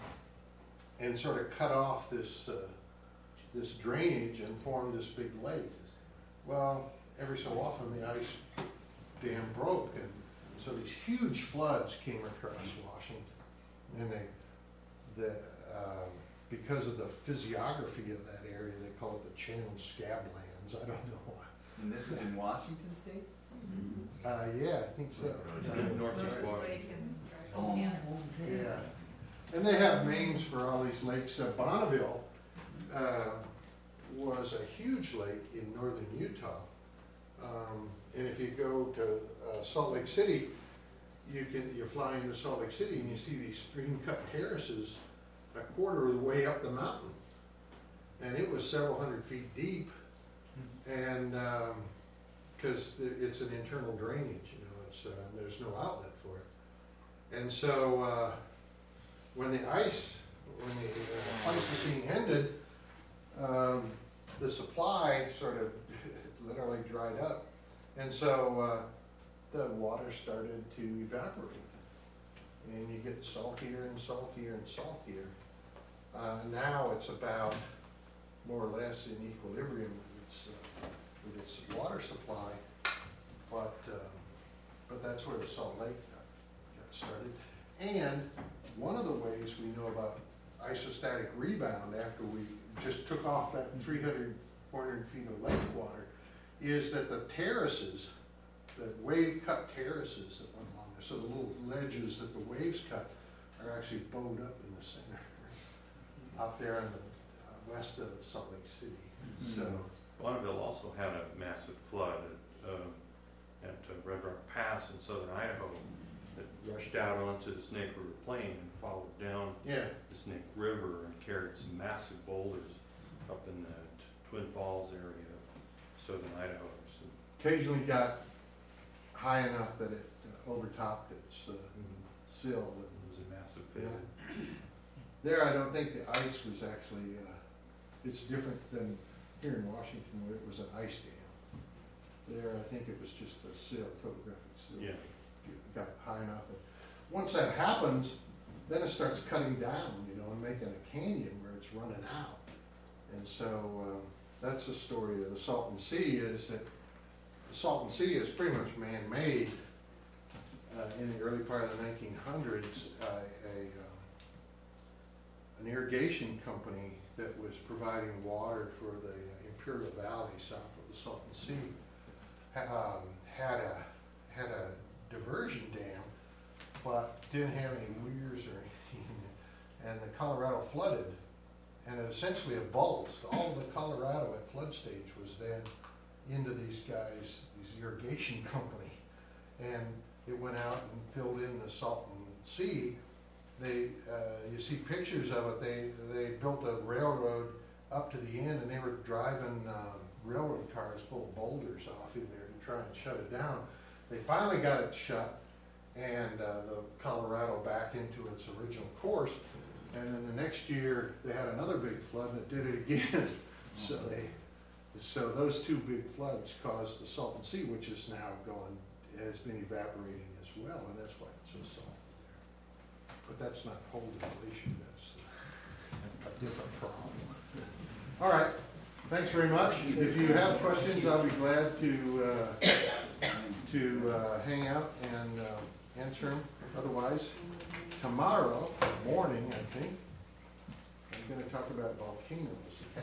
and sort of cut off this, uh, this drainage and formed this big lake. Well, every so often the ice dam broke, and so these huge floods came across Washington. And they, the, um, because of the physiography of that area, they call it the Channel Scablands. I don't know why. And this is in Washington State? Uh, yeah, I think so. Northeast Moses Washington. Lake and Oh, Spokane. Yeah. And they have names for all these lakes. Uh, Bonneville uh, was a huge lake in northern Utah. Um, and if you go to uh, Salt Lake City, you can, you fly into Salt Lake City and you see these stream-cut terraces a quarter of the way up the mountain. And it was several hundred feet deep, and, um, cause it's an internal drainage, you know, it's, uh, there's no outlet for it. And so, uh, when the ice, when the uh, Pleistocene ended, um, the supply sort of literally dried up. And so, uh, the water started to evaporate. And you get saltier and saltier and saltier. Uh, now it's about more or less in equilibrium with its, uh, with its water supply. But, um, but that's where the Salt Lake got, got started. And one of the ways we know about isostatic rebound after we just took off that three hundred, four hundred feet of lake water is that the terraces, the wave-cut terraces that went along there, so the little ledges that the waves cut are actually bowed up in the center, out there in the uh, west of Salt Lake City. Mm-hmm. So, Bonneville also had a massive flood at, uh, at uh, Red Rock Pass in southern Idaho that rushed out onto the Snake River Plain and followed down yeah, the Snake River and carried some massive boulders up in the t- Twin Falls area of southern Idaho. So, occasionally got high enough that it uh, overtopped its uh, sill. it was a massive failure. Yeah. There, I don't think the ice was actually, uh, it's different than here in Washington where it was an ice dam. There, I think it was just a sill, topographic sill. Yeah. It got high enough. And once that happens, then it starts cutting down, you know, and making a canyon where it's running out. And so, um, that's the story of the Salton Sea, is that the Salton Sea is pretty much man-made. Uh, in the early part of the nineteen hundreds, uh, a, um, an irrigation company that was providing water for the Imperial Valley south of the Salton Sea ha- um, had a had a diversion dam, but didn't have any weirs or anything, and the Colorado flooded, and it essentially avulsed. All of the Colorado at flood stage was then into these guys, these irrigation company, and it went out and filled in the Salton Sea. They, uh, you see pictures of it. They they built a railroad up to the end, and they were driving um, railroad cars full of boulders off in there to try and shut it down. They finally got it shut, and uh, the Colorado back into its original course. And then the next year they had another big flood, and it did it again. so they, so those two big floods caused the Salton Sea, which is now gone, has been evaporating as well, and that's why it's so salty there. But that's not Holden Glacier, that's a different problem. All right, thanks very much. If you have questions, I'll be glad to, uh, to uh, hang out and uh, answer them. Otherwise, tomorrow morning, I think, I'm gonna talk about volcanoes.